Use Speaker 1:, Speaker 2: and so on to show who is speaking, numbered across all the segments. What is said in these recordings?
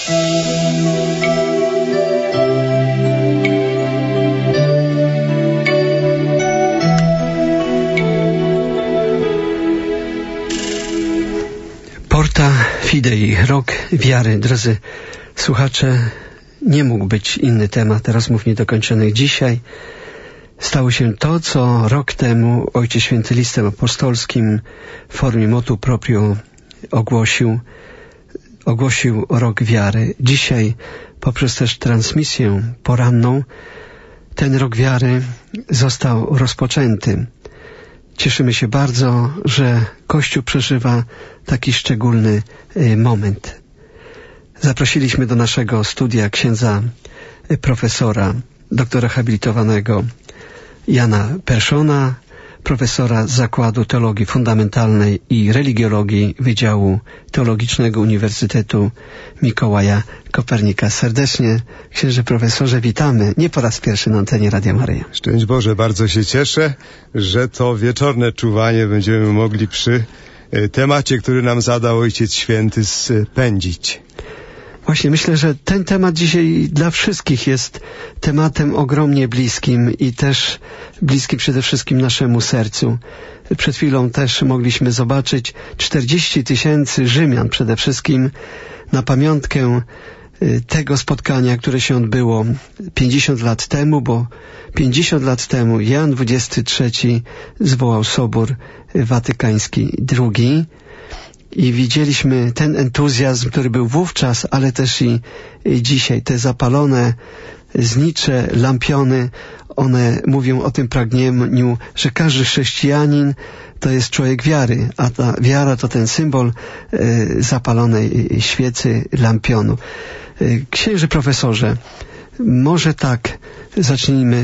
Speaker 1: Porta Fidei, rok wiary. Drodzy słuchacze, nie mógł być inny temat rozmów niedokończonych dzisiaj. Stało się to, co rok temu Ojciec Święty listem apostolskim w formie motu proprio ogłosił rok wiary. Dzisiaj poprzez też transmisję poranną ten rok wiary został rozpoczęty. Cieszymy się bardzo, że Kościół przeżywa taki szczególny moment. Zaprosiliśmy do naszego studia księdza profesora, doktora habilitowanego Jana Perszona, profesora z Zakładu Teologii Fundamentalnej i Religiologii Wydziału Teologicznego Uniwersytetu Mikołaja Kopernika. Serdecznie, księże profesorze, witamy. Nie po raz pierwszy na antenie Radia Maryja.
Speaker 2: Szczęść Boże, bardzo się cieszę, że to wieczorne czuwanie będziemy mogli przy temacie, który nam zadał Ojciec Święty, spędzić.
Speaker 1: Właśnie myślę, że ten temat dzisiaj dla wszystkich jest tematem ogromnie bliskim i też bliski przede wszystkim naszemu sercu. Przed chwilą też mogliśmy zobaczyć 40 000 Rzymian przede wszystkim na pamiątkę tego spotkania, które się odbyło 50 lat temu, bo 50 lat temu Jan XXIII zwołał Sobór Watykański II. I widzieliśmy ten entuzjazm, który był wówczas, ale też i dzisiaj. Te zapalone, znicze lampiony, one mówią o tym pragnieniu, że każdy chrześcijanin to jest człowiek wiary, a ta wiara to ten symbol zapalonej świecy lampionu. Księże profesorze, może tak zacznijmy.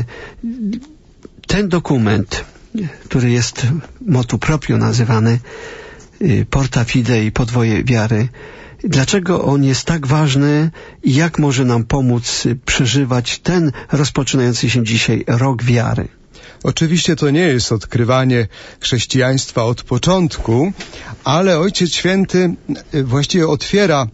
Speaker 1: Ten dokument, który jest motu proprio nazywany, Porta Fidei, podwoje wiary. Dlaczego on jest tak ważny i jak może nam pomóc przeżywać ten rozpoczynający się dzisiaj rok wiary?
Speaker 2: Oczywiście to nie jest odkrywanie chrześcijaństwa od początku, ale Ojciec Święty właściwie otwiera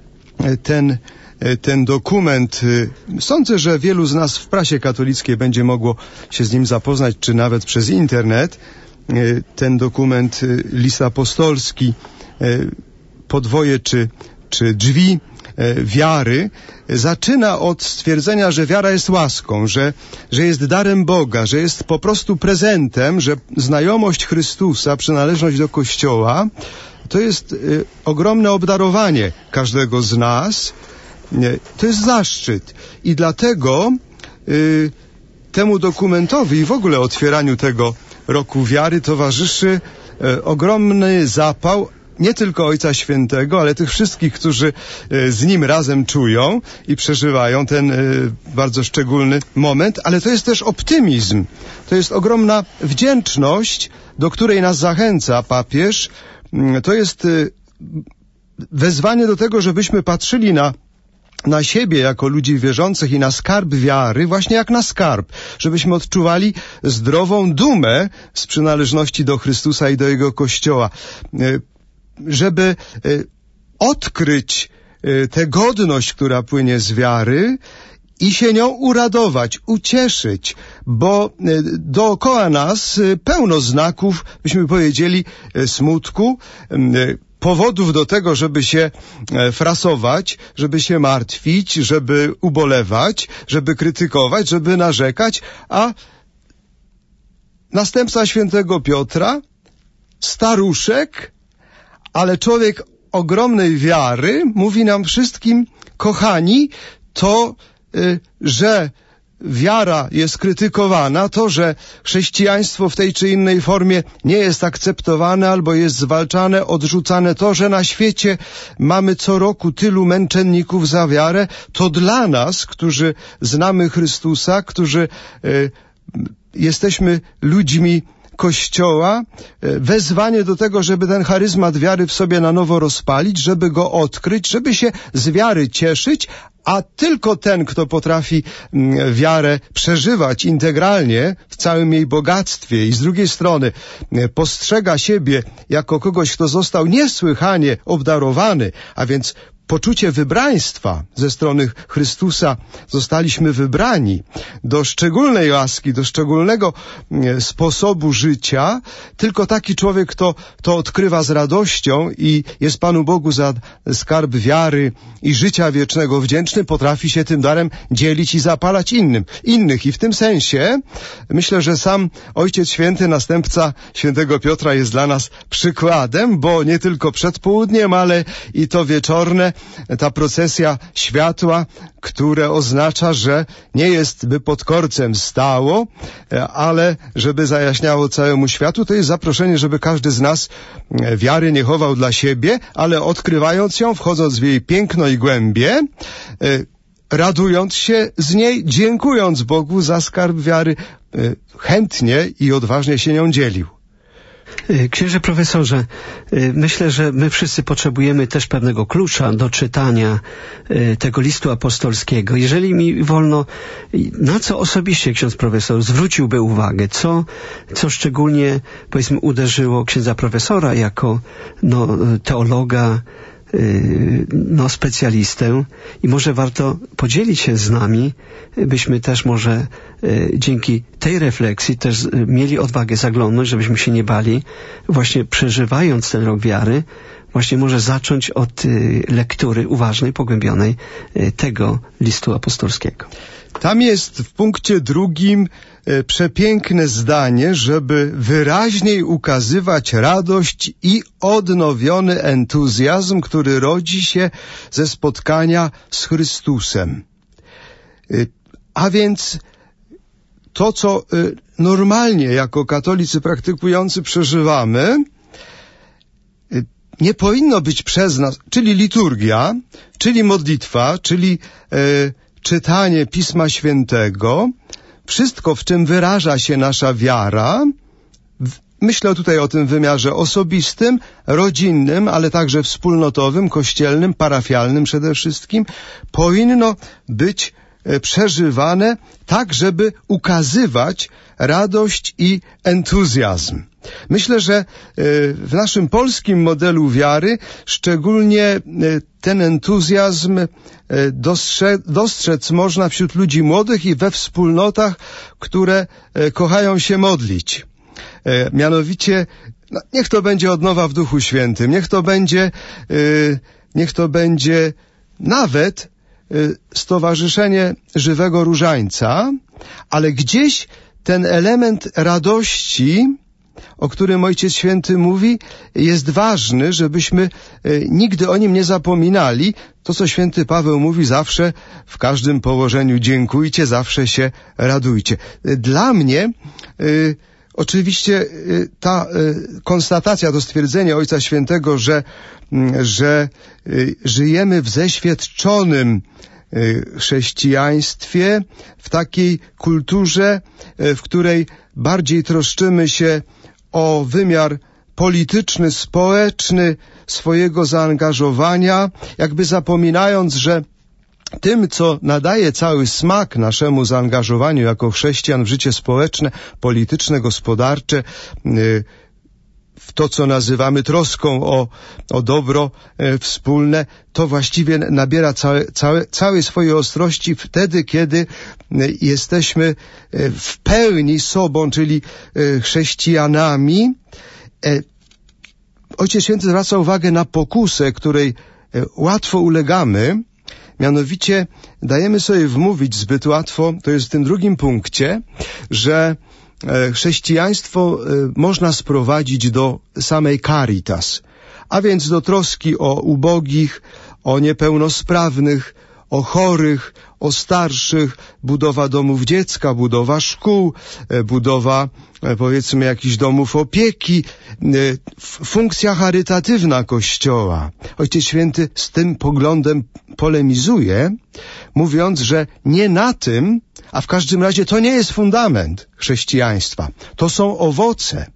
Speaker 2: ten dokument. Sądzę, że wielu z nas w prasie katolickiej będzie mogło się z nim zapoznać, czy nawet przez internet. Ten dokument, list apostolski, podwoje czy drzwi wiary, zaczyna od stwierdzenia, że wiara jest łaską, że jest darem Boga, że jest po prostu prezentem, że znajomość Chrystusa, przynależność do Kościoła, to jest ogromne obdarowanie każdego z nas. To jest zaszczyt. I dlatego temu dokumentowi i w ogóle otwieraniu tego roku wiary towarzyszy ogromny zapał nie tylko Ojca Świętego, ale tych wszystkich, którzy z nim razem czują i przeżywają ten bardzo szczególny moment, ale to jest też optymizm. To jest ogromna wdzięczność, do której nas zachęca papież. To jest wezwanie do tego, żebyśmy patrzyli na siebie jako ludzi wierzących i na skarb wiary, właśnie jak na skarb, żebyśmy odczuwali zdrową dumę z przynależności do Chrystusa i do Jego Kościoła, żeby odkryć tę godność, która płynie z wiary i się nią uradować, ucieszyć, bo dookoła nas pełno znaków, byśmy powiedzieli, smutku, powodów do tego, żeby się frasować, żeby się martwić, żeby ubolewać, żeby krytykować, żeby narzekać, a następca świętego Piotra, staruszek, ale człowiek ogromnej wiary, mówi nam wszystkim, kochani, to, że wiara jest krytykowana, to, że chrześcijaństwo w tej czy innej formie nie jest akceptowane albo jest zwalczane, odrzucane, to, że na świecie mamy co roku tylu męczenników za wiarę, to dla nas, którzy znamy Chrystusa, którzy jesteśmy ludźmi Kościoła, wezwanie do tego, żeby ten charyzmat wiary w sobie na nowo rozpalić, żeby go odkryć, żeby się z wiary cieszyć, a tylko ten, kto potrafi wiarę przeżywać integralnie w całym jej bogactwie i z drugiej strony postrzega siebie jako kogoś, kto został niesłychanie obdarowany, a więc poczucie wybraństwa ze strony Chrystusa, zostaliśmy wybrani do szczególnej łaski, do szczególnego sposobu życia. Tylko taki człowiek, kto to odkrywa z radością i jest Panu Bogu za skarb wiary i życia wiecznego wdzięczny, potrafi się tym darem dzielić i zapalać innych. I w tym sensie myślę, że sam Ojciec Święty, następca świętego Piotra, jest dla nas przykładem, bo nie tylko przed południem, ale i to wieczorne, ta procesja światła, które oznacza, że nie jest by pod korcem stało, ale żeby zajaśniało całemu światu, to jest zaproszenie, żeby każdy z nas wiary nie chował dla siebie, ale odkrywając ją, wchodząc w jej piękno i głębie, radując się z niej, dziękując Bogu za skarb wiary, chętnie i odważnie się nią dzielił.
Speaker 1: Księże profesorze, myślę, że my wszyscy potrzebujemy też pewnego klucza do czytania tego listu apostolskiego. Jeżeli mi wolno, na co osobiście ksiądz profesor zwróciłby uwagę, co szczególnie, powiedzmy, uderzyło księdza profesora jako teologa, specjalistę, i może warto podzielić się z nami, byśmy też może dzięki tej refleksji też mieli odwagę zaglądnąć, żebyśmy się nie bali, właśnie przeżywając ten rok wiary, właśnie może zacząć od lektury uważnej, pogłębionej tego listu apostolskiego.
Speaker 2: Tam jest w punkcie 2 przepiękne zdanie, żeby wyraźniej ukazywać radość i odnowiony entuzjazm, który rodzi się ze spotkania z Chrystusem. A więc to, co normalnie jako katolicy praktykujący przeżywamy, nie powinno być przez nas, czyli liturgia, czyli modlitwa, czyli czytanie Pisma Świętego, wszystko, w czym wyraża się nasza wiara, myślę tutaj o tym wymiarze osobistym, rodzinnym, ale także wspólnotowym, kościelnym, parafialnym przede wszystkim, powinno być przeżywane tak, żeby ukazywać radość i entuzjazm. Myślę, że w naszym polskim modelu wiary szczególnie ten entuzjazm dostrzec można wśród ludzi młodych i we wspólnotach, które kochają się modlić. Mianowicie, niech to będzie odnowa w Duchu Świętym, niech to będzie nawet Stowarzyszenie Żywego Różańca, ale gdzieś ten element radości, o którym Ojciec Święty mówi, jest ważny, żebyśmy nigdy o nim nie zapominali. To, co Święty Paweł mówi zawsze, w każdym położeniu dziękujcie, zawsze się radujcie. Dla mnie oczywiście ta konstatacja, to stwierdzenie Ojca Świętego, że żyjemy w zeświadczonym chrześcijaństwie, w takiej kulturze, w której bardziej troszczymy się o wymiar polityczny, społeczny swojego zaangażowania, jakby zapominając, że tym, co nadaje cały smak naszemu zaangażowaniu jako chrześcijan w życie społeczne, polityczne, gospodarcze, w to, co nazywamy troską o dobro wspólne, to właściwie nabiera całej swojej ostrości wtedy, kiedy jesteśmy w pełni sobą, czyli chrześcijanami. Ojciec Święty zwraca uwagę na pokusę, której łatwo ulegamy, mianowicie dajemy sobie wmówić zbyt łatwo, to jest w tym 2 punkcie, że chrześcijaństwo można sprowadzić do samej caritas, a więc do troski o ubogich, o niepełnosprawnych, o chorych, o starszych, budowa domów dziecka, budowa szkół, budowa, powiedzmy, jakichś domów opieki, funkcja charytatywna Kościoła. Ojciec Święty z tym poglądem polemizuje, mówiąc, że nie na tym, a w każdym razie to nie jest fundament chrześcijaństwa. To są owoce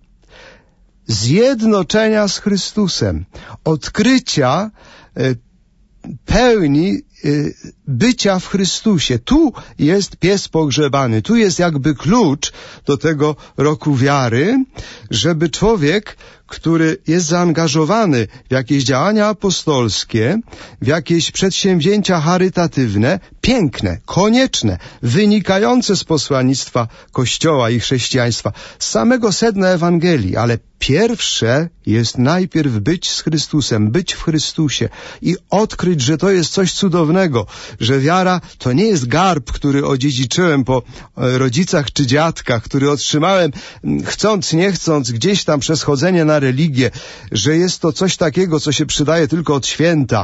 Speaker 2: zjednoczenia z Chrystusem, odkrycia pełni bycia w Chrystusie. Tu jest pies pogrzebany, tu jest jakby klucz do tego roku wiary, żeby człowiek, który jest zaangażowany w jakieś działania apostolskie, w jakieś przedsięwzięcia charytatywne, piękne, konieczne, wynikające z posłannictwa Kościoła i chrześcijaństwa, z samego sedna Ewangelii, ale pierwsze jest najpierw być z Chrystusem, być w Chrystusie i odkryć, że to jest coś cudownego, że wiara to nie jest garb, który odziedziczyłem po rodzicach czy dziadkach, który otrzymałem chcąc, nie chcąc, gdzieś tam przez chodzenie na religię, że jest to coś takiego, co się przydaje tylko od święta,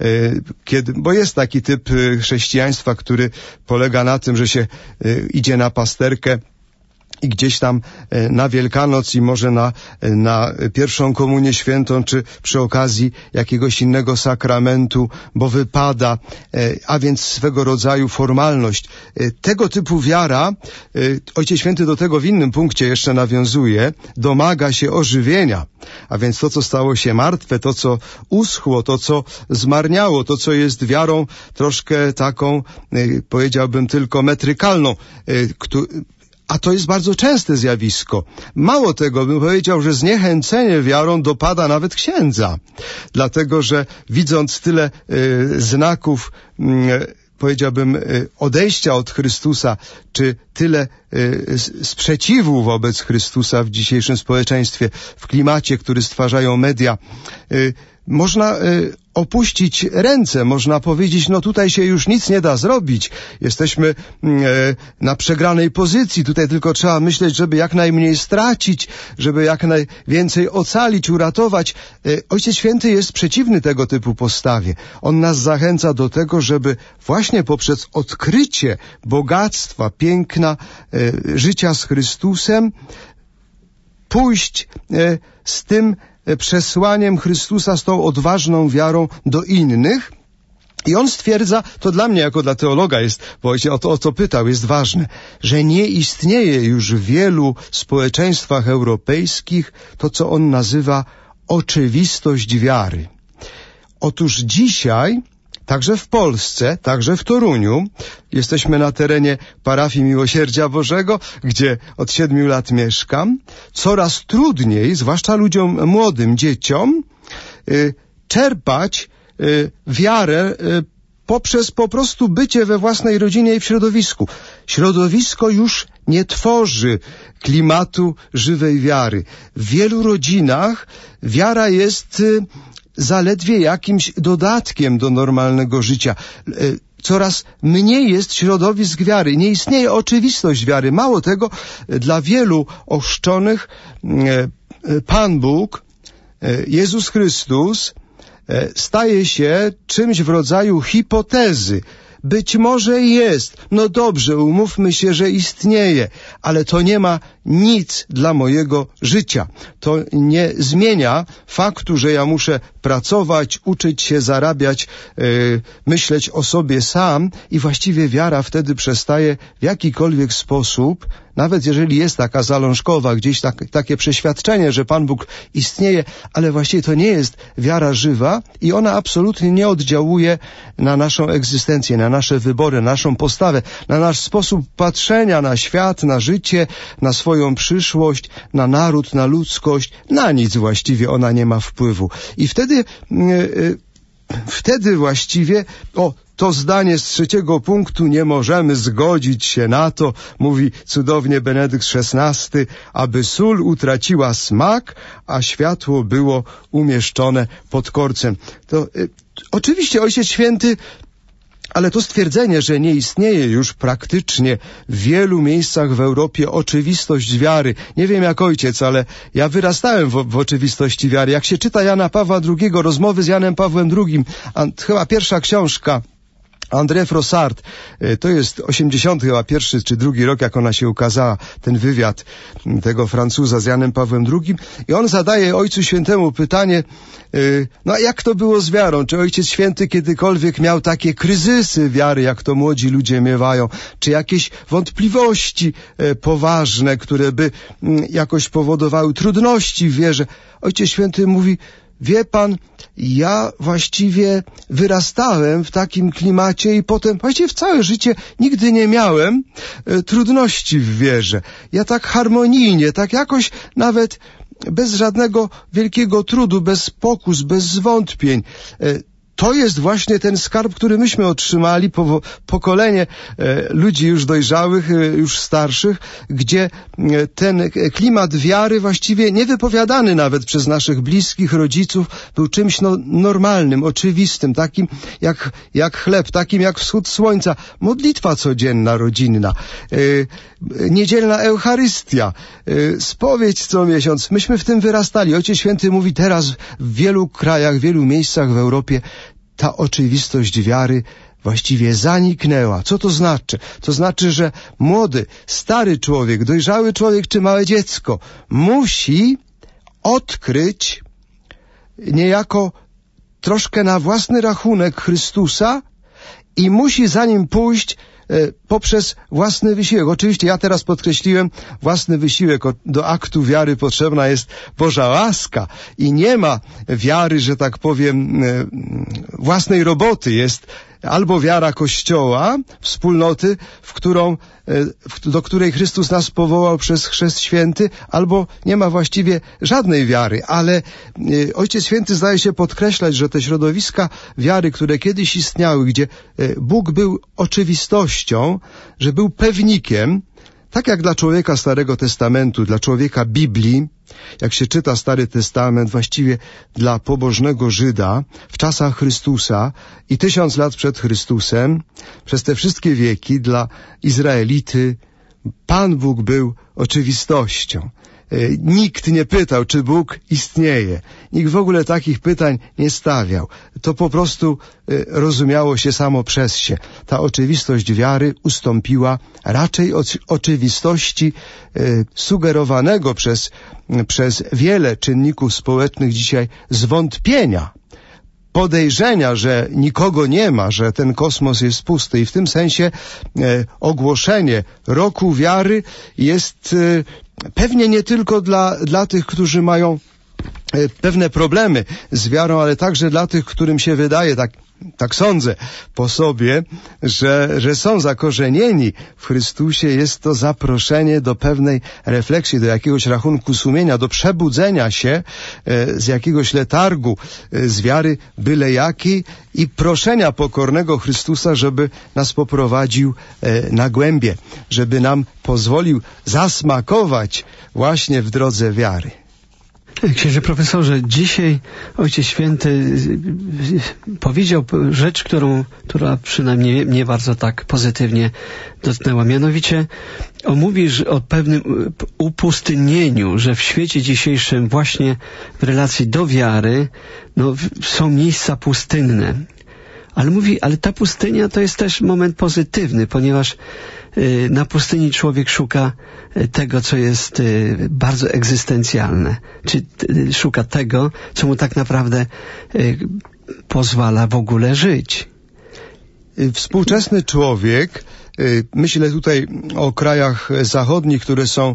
Speaker 2: bo jest taki typ chrześcijaństwa, który polega na tym, że się idzie na pasterkę i gdzieś tam na Wielkanoc i może na pierwszą komunię świętą, czy przy okazji jakiegoś innego sakramentu, bo wypada, a więc swego rodzaju formalność. Tego typu wiara, Ojciec Święty do tego w innym punkcie jeszcze nawiązuje, domaga się ożywienia. A więc to, co stało się martwe, to, co uschło, to, co zmarniało, to, co jest wiarą troszkę taką, powiedziałbym tylko metrykalną, a to jest bardzo częste zjawisko. Mało tego, bym powiedział, że zniechęcenie wiarą dopada nawet księdza. Dlatego, że widząc tyle znaków, powiedziałbym, odejścia od Chrystusa, czy tyle sprzeciwu wobec Chrystusa w dzisiejszym społeczeństwie, w klimacie, który stwarzają media, można opuścić ręce, można powiedzieć, no tutaj się już nic nie da zrobić. Jesteśmy na przegranej pozycji, tutaj tylko trzeba myśleć, żeby jak najmniej stracić, żeby jak najwięcej ocalić, uratować. Ojciec Święty jest przeciwny tego typu postawie. On nas zachęca do tego, żeby właśnie poprzez odkrycie bogactwa, piękna życia z Chrystusem pójść z tym przesłaniem Chrystusa, z tą odważną wiarą do innych. I on stwierdza, to dla mnie jako dla teologa jest, bo o to pytał, jest ważne, że nie istnieje już w wielu społeczeństwach europejskich to, co on nazywa oczywistość wiary. Otóż dzisiaj, także w Polsce, także w Toruniu, jesteśmy na terenie parafii Miłosierdzia Bożego, gdzie od 7 lat mieszkam, coraz trudniej, zwłaszcza ludziom młodym, dzieciom, czerpać wiarę poprzez po prostu bycie we własnej rodzinie i w środowisku. Środowisko już nie tworzy klimatu żywej wiary. W wielu rodzinach wiara jest zaledwie jakimś dodatkiem do normalnego życia. Coraz mniej jest środowisk wiary. Nie istnieje oczywistość wiary. Mało tego, dla wielu ochrzczonych Pan Bóg, Jezus Chrystus, staje się czymś w rodzaju hipotezy. Być może jest. No dobrze, umówmy się, że istnieje, ale to nie ma nic dla mojego życia. To nie zmienia faktu, że ja muszę pracować, uczyć się, zarabiać, myśleć o sobie sam i właściwie wiara wtedy przestaje w jakikolwiek sposób, nawet jeżeli jest taka zalążkowa, gdzieś takie przeświadczenie, że Pan Bóg istnieje, ale właściwie to nie jest wiara żywa i ona absolutnie nie oddziałuje na naszą egzystencję, na nasze wybory, na naszą postawę, na nasz sposób patrzenia na świat, na życie, na swoją przyszłość, na naród, na ludzkość. Na nic właściwie ona nie ma wpływu. I wtedy właściwie, to zdanie z 3 punktu, nie możemy zgodzić się na to, mówi cudownie Benedykt XVI, aby sól utraciła smak, a światło było umieszczone pod korcem. To oczywiście Ojciec Święty, ale to stwierdzenie, że nie istnieje już praktycznie w wielu miejscach w Europie oczywistość wiary. Nie wiem jak ojciec, ale ja wyrastałem w oczywistości wiary. Jak się czyta Jana Pawła II, rozmowy z Janem Pawłem II, chyba pierwsza książka, André Frossard, to jest 80 chyba pierwszy czy drugi rok, jak ona się ukazała, ten wywiad tego Francuza z Janem Pawłem II i on zadaje Ojcu Świętemu pytanie, no a jak to było z wiarą? Czy Ojciec Święty kiedykolwiek miał takie kryzysy wiary, jak to młodzi ludzie miewają? Czy jakieś wątpliwości poważne, które by jakoś powodowały trudności w wierze? Ojciec Święty mówi, wie pan, ja właściwie wyrastałem w takim klimacie i potem właściwie w całe życie nigdy nie miałem trudności w wierze. Ja tak harmonijnie, tak jakoś nawet bez żadnego wielkiego trudu, bez pokus, bez zwątpień. To jest właśnie ten skarb, który myśmy otrzymali, pokolenie ludzi już dojrzałych, już starszych, gdzie ten klimat wiary właściwie niewypowiadany nawet przez naszych bliskich, rodziców, był czymś normalnym, oczywistym, takim jak chleb, takim jak wschód słońca, modlitwa codzienna, rodzinna, niedzielna Eucharystia, spowiedź co miesiąc. Myśmy w tym wyrastali. Ojciec Święty mówi teraz w wielu krajach, w wielu miejscach w Europie ta oczywistość wiary właściwie zaniknęła. Co to znaczy? To znaczy, że młody, stary człowiek, dojrzały człowiek czy małe dziecko musi odkryć niejako troszkę na własny rachunek Chrystusa i musi za nim pójść poprzez własny wysiłek. Oczywiście ja teraz podkreśliłem własny wysiłek. Do aktu wiary potrzebna jest Boża łaska i nie ma wiary, że tak powiem, własnej roboty. Jest albo wiara Kościoła, wspólnoty, do której Chrystus nas powołał przez Chrzest Święty, albo nie ma właściwie żadnej wiary. Ale Ojciec Święty zdaje się podkreślać, że te środowiska wiary, które kiedyś istniały, gdzie Bóg był oczywistością, że był pewnikiem, tak jak dla człowieka Starego Testamentu, dla człowieka Biblii, jak się czyta Stary Testament, właściwie dla pobożnego Żyda w czasach Chrystusa i 1000 lat przed Chrystusem, przez te wszystkie wieki dla Izraelity Pan Bóg był oczywistością. Nikt nie pytał, czy Bóg istnieje. Nikt w ogóle takich pytań nie stawiał. To po prostu rozumiało się samo przez się. Ta oczywistość wiary ustąpiła raczej oczywistości sugerowanego przez wiele czynników społecznych dzisiaj zwątpienia, podejrzenia, że nikogo nie ma, że ten kosmos jest pusty. I w tym sensie ogłoszenie roku wiary jest pewnie nie tylko dla tych, którzy mają pewne problemy z wiarą, ale także dla tych, którym się wydaje, tak sądzę po sobie, że są zakorzenieni w Chrystusie. Jest to zaproszenie do pewnej refleksji, do jakiegoś rachunku sumienia, do przebudzenia się z jakiegoś letargu, z wiary byle jakiej i proszenia pokornego Chrystusa, żeby nas poprowadził na głębie, żeby nam pozwolił zasmakować właśnie w drodze wiary.
Speaker 1: Księże profesorze, dzisiaj Ojciec Święty powiedział rzecz, która przynajmniej mnie bardzo tak pozytywnie dotknęła. Mianowicie mówi o pewnym upustynieniu, że w świecie dzisiejszym właśnie w relacji do wiary są miejsca pustynne. Ale mówi, ale ta pustynia to jest też moment pozytywny, ponieważ na pustyni człowiek szuka tego, co jest bardzo egzystencjalne. Czy szuka tego, co mu tak naprawdę pozwala w ogóle żyć.
Speaker 2: Współczesny człowiek, myślę tutaj o krajach zachodnich, które są,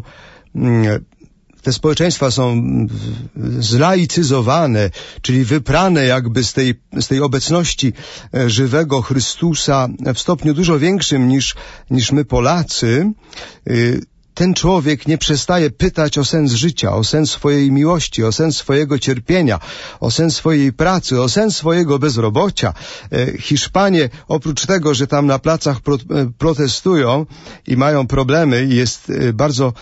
Speaker 2: te społeczeństwa są zlaicyzowane, czyli wyprane jakby z tej obecności żywego Chrystusa w stopniu dużo większym niż my Polacy. Ten człowiek nie przestaje pytać o sens życia, o sens swojej miłości, o sens swojego cierpienia, o sens swojej pracy, o sens swojego bezrobocia. Hiszpanie, oprócz tego, że tam na placach protestują i mają problemy i jest bardzo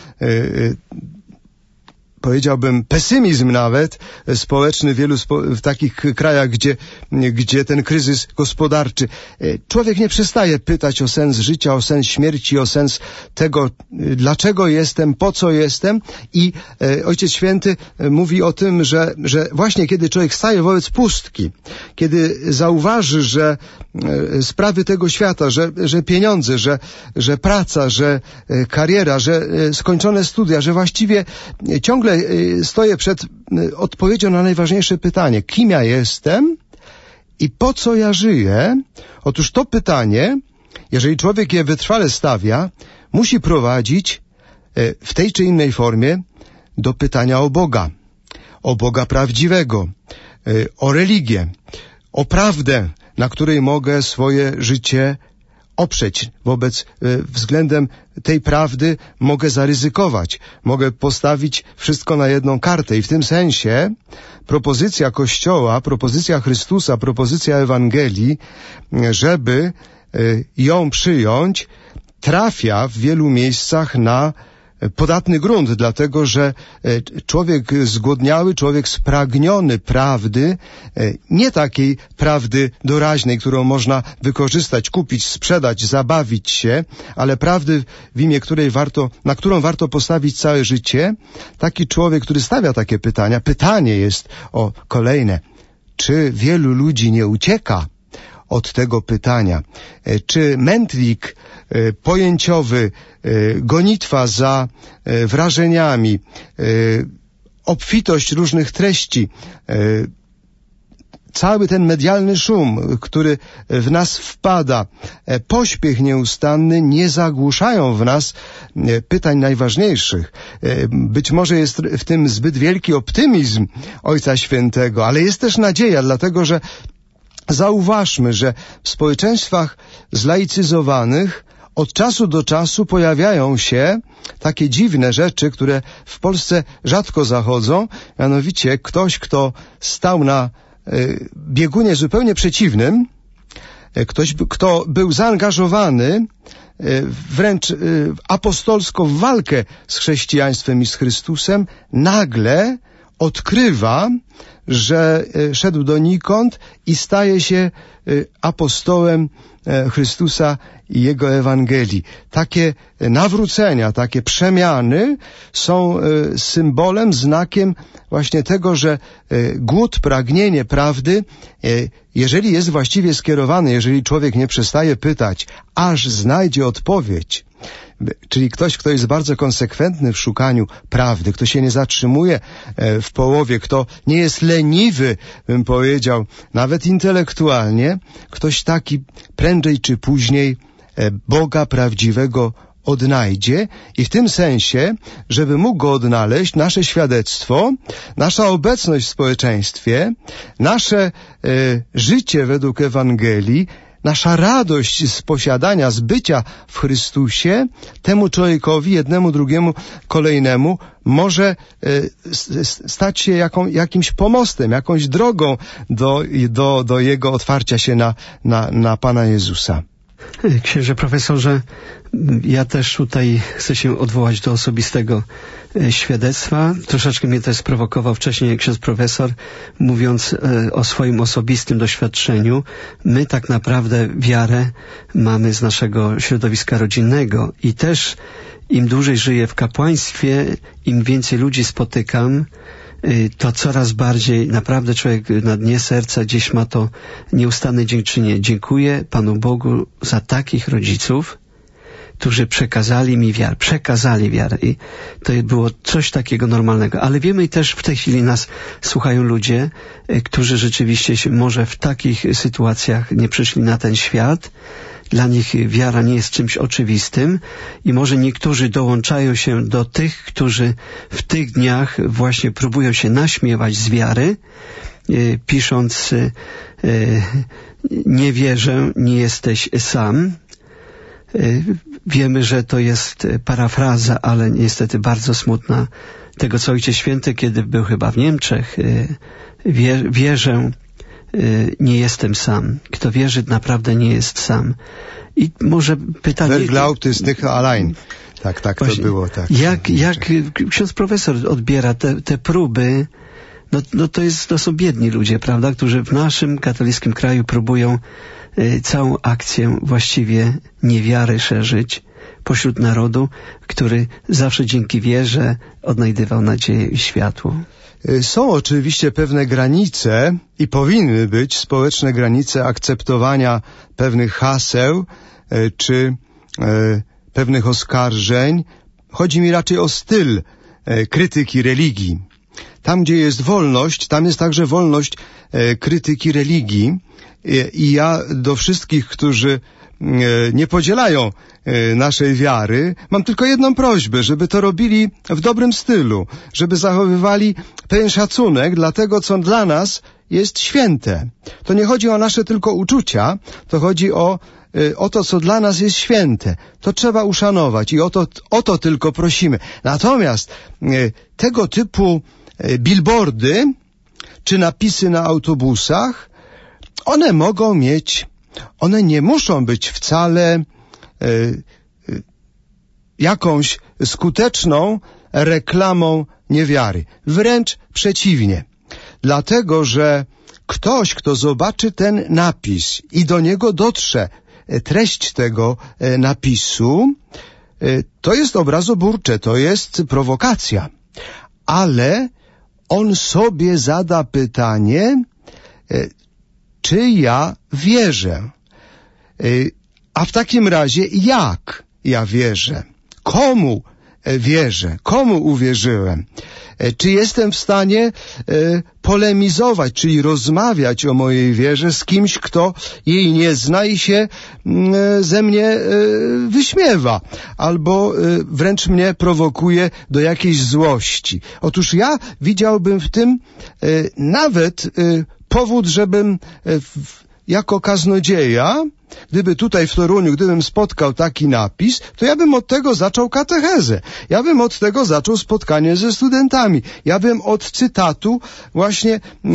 Speaker 2: powiedziałbym pesymizm nawet społeczny w takich krajach, gdzie ten kryzys gospodarczy. Człowiek nie przestaje pytać o sens życia, o sens śmierci, o sens tego, dlaczego jestem, po co jestem. I Ojciec Święty mówi o tym, że właśnie kiedy człowiek staje wobec pustki, kiedy zauważy, że sprawy tego świata, że pieniądze, że praca, że kariera, że skończone studia, że właściwie ciągle stoję przed odpowiedzią na najważniejsze pytanie. Kim ja jestem i po co ja żyję? Otóż to pytanie, jeżeli człowiek je wytrwale stawia, musi prowadzić w tej czy innej formie do pytania o Boga prawdziwego, o religię, o prawdę, na której mogę swoje życie oprzeć. Względem tej prawdy mogę zaryzykować, mogę postawić wszystko na jedną kartę i w tym sensie propozycja Kościoła, propozycja Chrystusa, propozycja Ewangelii, żeby ją przyjąć, trafia w wielu miejscach na podatny grunt, dlatego że człowiek zgłodniały, człowiek spragniony prawdy, nie takiej prawdy doraźnej, którą można wykorzystać, kupić, sprzedać, zabawić się, ale prawdy, w imię której na którą warto postawić całe życie, taki człowiek, który stawia takie pytania, pytanie jest o kolejne, czy wielu ludzi nie ucieka od tego pytania? Czy mętlik pojęciowy, gonitwa za wrażeniami, obfitość różnych treści, cały ten medialny szum, który w nas wpada, pośpiech nieustanny, nie zagłuszają w nas pytań najważniejszych. Być może jest w tym zbyt wielki optymizm Ojca Świętego, ale jest też nadzieja, dlatego że zauważmy, że w społeczeństwach zlaicyzowanych od czasu do czasu pojawiają się takie dziwne rzeczy, które w Polsce rzadko zachodzą, mianowicie ktoś, kto stał na biegunie zupełnie przeciwnym, ktoś, kto był zaangażowany wręcz apostolsko w walkę z chrześcijaństwem i z Chrystusem, nagle odkrywa, że szedł donikąd i staje się apostołem Chrystusa i Jego Ewangelii. Takie nawrócenia, takie przemiany są symbolem, znakiem właśnie tego, że głód, pragnienie prawdy, jeżeli jest właściwie skierowany, jeżeli człowiek nie przestaje pytać, aż znajdzie odpowiedź, czyli ktoś, kto jest bardzo konsekwentny w szukaniu prawdy, kto się nie zatrzymuje w połowie, kto nie jest leniwy, bym powiedział, nawet intelektualnie, ktoś taki prędzej czy później Boga prawdziwego odnajdzie i w tym sensie, żeby mógł go odnaleźć, nasze świadectwo, nasza obecność w społeczeństwie, nasze życie według Ewangelii, nasza radość z posiadania, z bycia w Chrystusie, temu człowiekowi, jednemu, drugiemu, kolejnemu, może stać się jakimś pomostem, jakąś drogą do jego otwarcia się na Pana Jezusa.
Speaker 1: Księże profesorze, ja też tutaj chcę się odwołać do osobistego świadectwa. Troszeczkę mnie też sprowokował wcześniej ksiądz profesor, mówiąc o swoim osobistym doświadczeniu. My tak naprawdę wiarę mamy z naszego środowiska rodzinnego i też im dłużej żyję w kapłaństwie, im więcej ludzi spotykam, to coraz bardziej naprawdę człowiek na dnie serca gdzieś ma to nieustanne dziękczynienie. Dziękuję Panu Bogu za takich rodziców, którzy przekazali mi wiarę, i to było coś takiego normalnego. Ale wiemy też, w tej chwili nas słuchają ludzie, którzy rzeczywiście się może w takich sytuacjach nie przyszli na ten świat. Dla nich wiara nie jest czymś oczywistym i może niektórzy dołączają się do tych, którzy w tych dniach właśnie próbują się naśmiewać z wiary, pisząc nie wierzę, nie jesteś sam. Wiemy, że to jest parafraza, ale niestety bardzo smutna tego, co Ojciec Święty, kiedy był chyba w Niemczech, wierzę, nie jestem sam. Kto wierzy, naprawdę nie jest sam. I może pytanie...
Speaker 2: Wer glaubt ist nicht allein. Tak właśnie, to było. Tak.
Speaker 1: Jak ksiądz profesor odbiera te próby, to są biedni ludzie, prawda, którzy w naszym katolickim kraju próbują całą akcję właściwie niewiary szerzyć pośród narodu, który zawsze dzięki wierze odnajdywał nadzieję i światło.
Speaker 2: Są oczywiście pewne granice i powinny być społeczne granice akceptowania pewnych haseł czy pewnych oskarżeń. Chodzi mi raczej o styl krytyki religii. Tam, gdzie jest wolność, tam jest także wolność krytyki religii. I ja do wszystkich, którzy nie podzielają naszej wiary, mam tylko jedną prośbę, żeby to robili w dobrym stylu, żeby zachowywali pewien szacunek dla tego, co dla nas jest święte. To nie chodzi o nasze tylko uczucia, to chodzi o to, co dla nas jest święte. To trzeba uszanować i o to tylko prosimy. Natomiast tego typu billboardy czy napisy na autobusach, one nie muszą być wcale jakąś skuteczną reklamą niewiary. Wręcz przeciwnie. Dlatego, że ktoś, kto zobaczy ten napis i do niego dotrze treść tego napisu, to jest obrazoburcze, to jest prowokacja. Ale on sobie zada pytanie, czy ja wierzę? A w takim razie jak ja wierzę? Komu wierzę? Komu uwierzyłem? Czy jestem w stanie polemizować, czyli rozmawiać o mojej wierze z kimś, kto jej nie zna i się ze mnie wyśmiewa, albo wręcz mnie prowokuje do jakiejś złości? Otóż ja widziałbym w tym nawet powód, żebym jako kaznodzieja, gdyby tutaj w Toruniu, gdybym spotkał taki napis, to ja bym od tego zaczął katechezę. Ja bym od tego zaczął spotkanie ze studentami. Ja bym od cytatu właśnie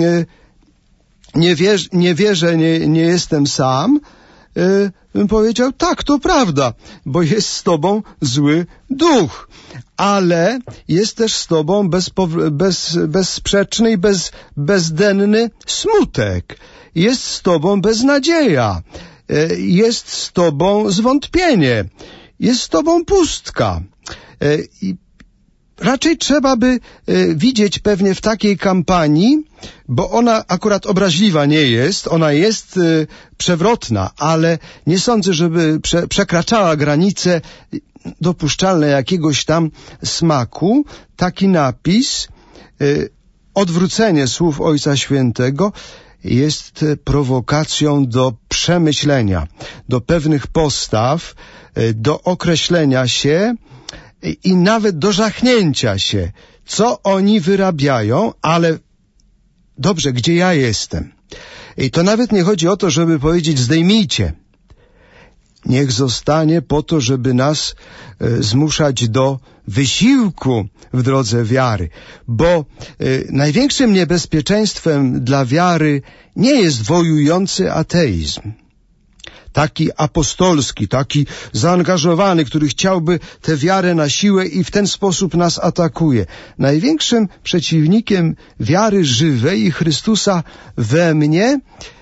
Speaker 2: nie wierzę, nie jestem sam, bym powiedział, tak, to prawda, bo jest z tobą zły duch, ale jest też z tobą bezsprzeczny i bezdenny smutek. Jest z tobą beznadzieja. Jest z tobą zwątpienie. Jest z tobą pustka. I raczej trzeba by widzieć pewnie w takiej kampanii, bo ona akurat obraźliwa nie jest, ona jest przewrotna, ale nie sądzę, żeby przekraczała granice dopuszczalne jakiegoś tam smaku. Taki napis, odwrócenie słów Ojca Świętego, jest prowokacją do przemyślenia, do pewnych postaw, do określenia się i nawet do żachnięcia się, co oni wyrabiają, ale dobrze, gdzie ja jestem? I to nawet nie chodzi o to, żeby powiedzieć zdejmijcie. Niech zostanie po to, żeby nas zmuszać do wysiłku w drodze wiary, bo największym niebezpieczeństwem dla wiary nie jest wojujący ateizm. Taki apostolski, taki zaangażowany, który chciałby tę wiarę na siłę i w ten sposób nas atakuje. Największym przeciwnikiem wiary żywej i Chrystusa we mnie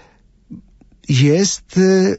Speaker 2: jest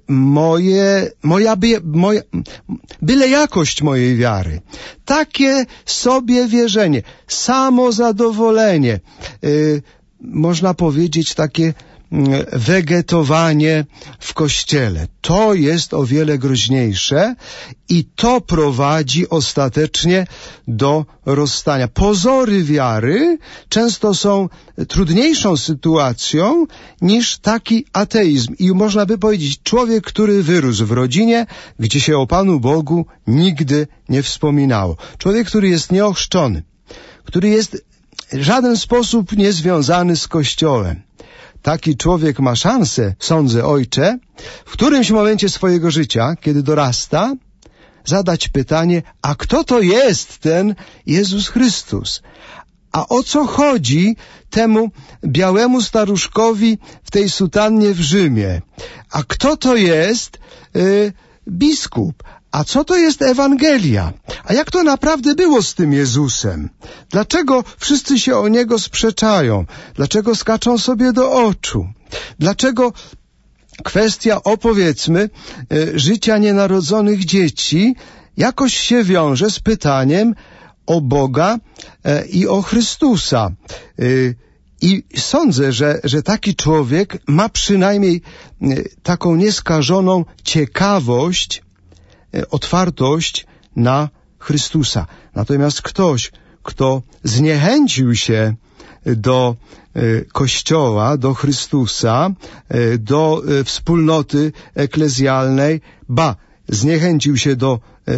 Speaker 2: byle jakość mojej wiary. Takie sobie wierzenie, samozadowolenie, można powiedzieć takie wegetowanie w Kościele. To jest o wiele groźniejsze i to prowadzi ostatecznie do rozstania. Pozory wiary często są trudniejszą sytuacją niż taki ateizm. I można by powiedzieć, człowiek, który wyrósł w rodzinie, gdzie się o Panu Bogu nigdy nie wspominało. Człowiek, który jest nieochrzczony, który jest w żaden sposób niezwiązany z Kościołem. Taki człowiek ma szansę, sądzę, ojcze, w którymś momencie swojego życia, kiedy dorasta, zadać pytanie, a kto to jest ten Jezus Chrystus? A o co chodzi temu białemu staruszkowi w tej sutannie w Rzymie? A kto to jest biskup? A co to jest Ewangelia? A jak to naprawdę było z tym Jezusem? Dlaczego wszyscy się o Niego sprzeczają? Dlaczego skaczą sobie do oczu? Dlaczego kwestia, powiedzmy, życia nienarodzonych dzieci jakoś się wiąże z pytaniem o Boga i o Chrystusa? I sądzę, że taki człowiek ma przynajmniej taką nieskażoną ciekawość, otwartość na Chrystusa. Natomiast ktoś, kto zniechęcił się do Kościoła, do Chrystusa, do wspólnoty eklezjalnej, zniechęcił się do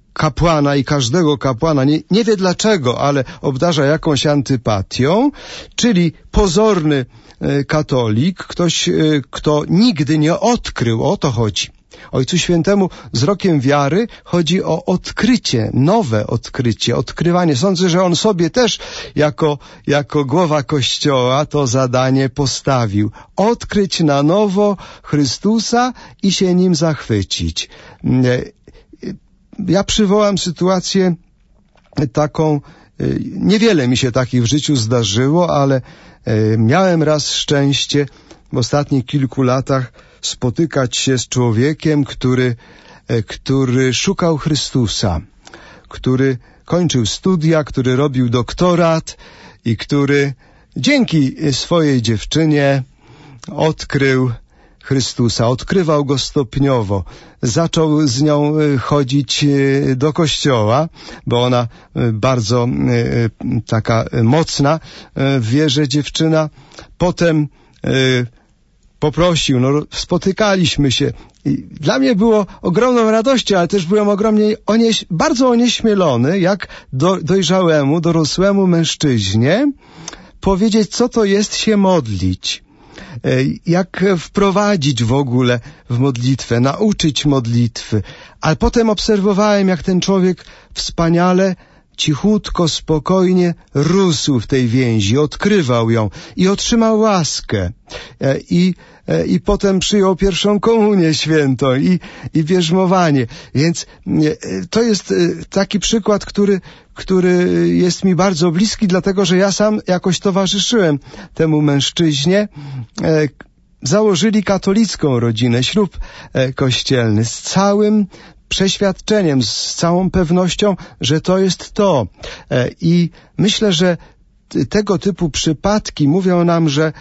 Speaker 2: kapłana i każdego kapłana, nie wie dlaczego, ale obdarza jakąś antypatią, czyli pozorny katolik, ktoś, kto nigdy nie odkrył, o to chodzi. Ojcu Świętemu z rokiem wiary chodzi o odkrycie, nowe odkrycie, odkrywanie. Sądzę, że on sobie też jako głowa Kościoła to zadanie postawił. Odkryć na nowo Chrystusa i się nim zachwycić. Ja przywołam sytuację taką, niewiele mi się takich w życiu zdarzyło, ale miałem raz szczęście w ostatnich kilku latach spotykać się z człowiekiem, który szukał Chrystusa, który kończył studia, który robił doktorat i który dzięki swojej dziewczynie odkrył Chrystusa, odkrywał go stopniowo. Zaczął z nią chodzić do kościoła, bo ona bardzo taka mocna w wierze dziewczyna. Potem poprosił, spotykaliśmy się. I dla mnie było ogromną radością, ale też byłem ogromnie bardzo onieśmielony, jak dojrzałemu, dorosłemu mężczyźnie powiedzieć, co to jest się modlić. Jak wprowadzić w ogóle w modlitwę, nauczyć modlitwy. Ale potem obserwowałem, jak ten człowiek wspaniale, cichutko, spokojnie rósł w tej więzi, odkrywał ją i otrzymał łaskę. I potem przyjął pierwszą komunię świętą i bierzmowanie. Więc to jest taki przykład, który jest mi bardzo bliski, dlatego że ja sam jakoś towarzyszyłem temu mężczyźnie. Założyli katolicką rodzinę, ślub kościelny z całym przeświadczeniem, z całą pewnością, że to jest to. I myślę, że tego typu przypadki mówią nam, że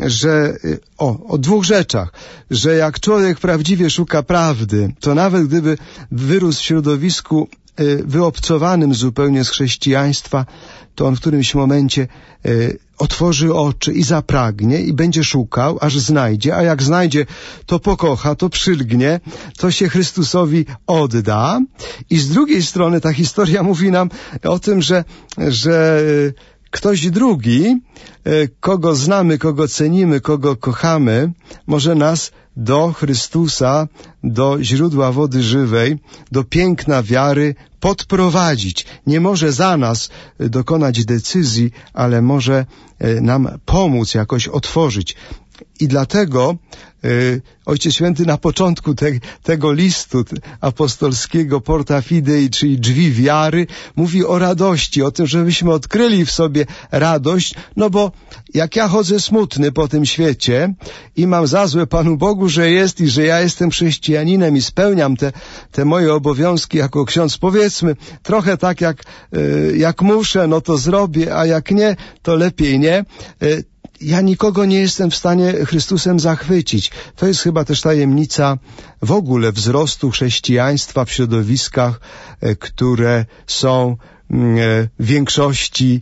Speaker 2: o dwóch rzeczach, że jak człowiek prawdziwie szuka prawdy, to nawet gdyby wyrósł w środowisku wyobcowanym zupełnie z chrześcijaństwa, to on w którymś momencie otworzy oczy i zapragnie i będzie szukał, aż znajdzie, a jak znajdzie, to pokocha, to przylgnie, to się Chrystusowi odda. I z drugiej strony ta historia mówi nam o tym, że ktoś drugi, kogo znamy, kogo cenimy, kogo kochamy, może nas do Chrystusa, do źródła wody żywej, do piękna wiary podprowadzić. Nie może za nas dokonać decyzji, ale może nam pomóc jakoś otworzyć. I dlatego Ojciec Święty na początku tego listu apostolskiego Porta Fidei, czyli drzwi wiary, mówi o radości, o tym, żebyśmy odkryli w sobie radość, no bo jak ja chodzę smutny po tym świecie i mam za złe Panu Bogu, że jest i że ja jestem chrześcijaninem i spełniam te moje obowiązki jako ksiądz, powiedzmy, trochę tak jak muszę, no to zrobię, a jak nie, to lepiej nie. Ja nikogo nie jestem w stanie Chrystusem zachwycić. To jest chyba też tajemnica w ogóle wzrostu chrześcijaństwa w środowiskach, które są w większości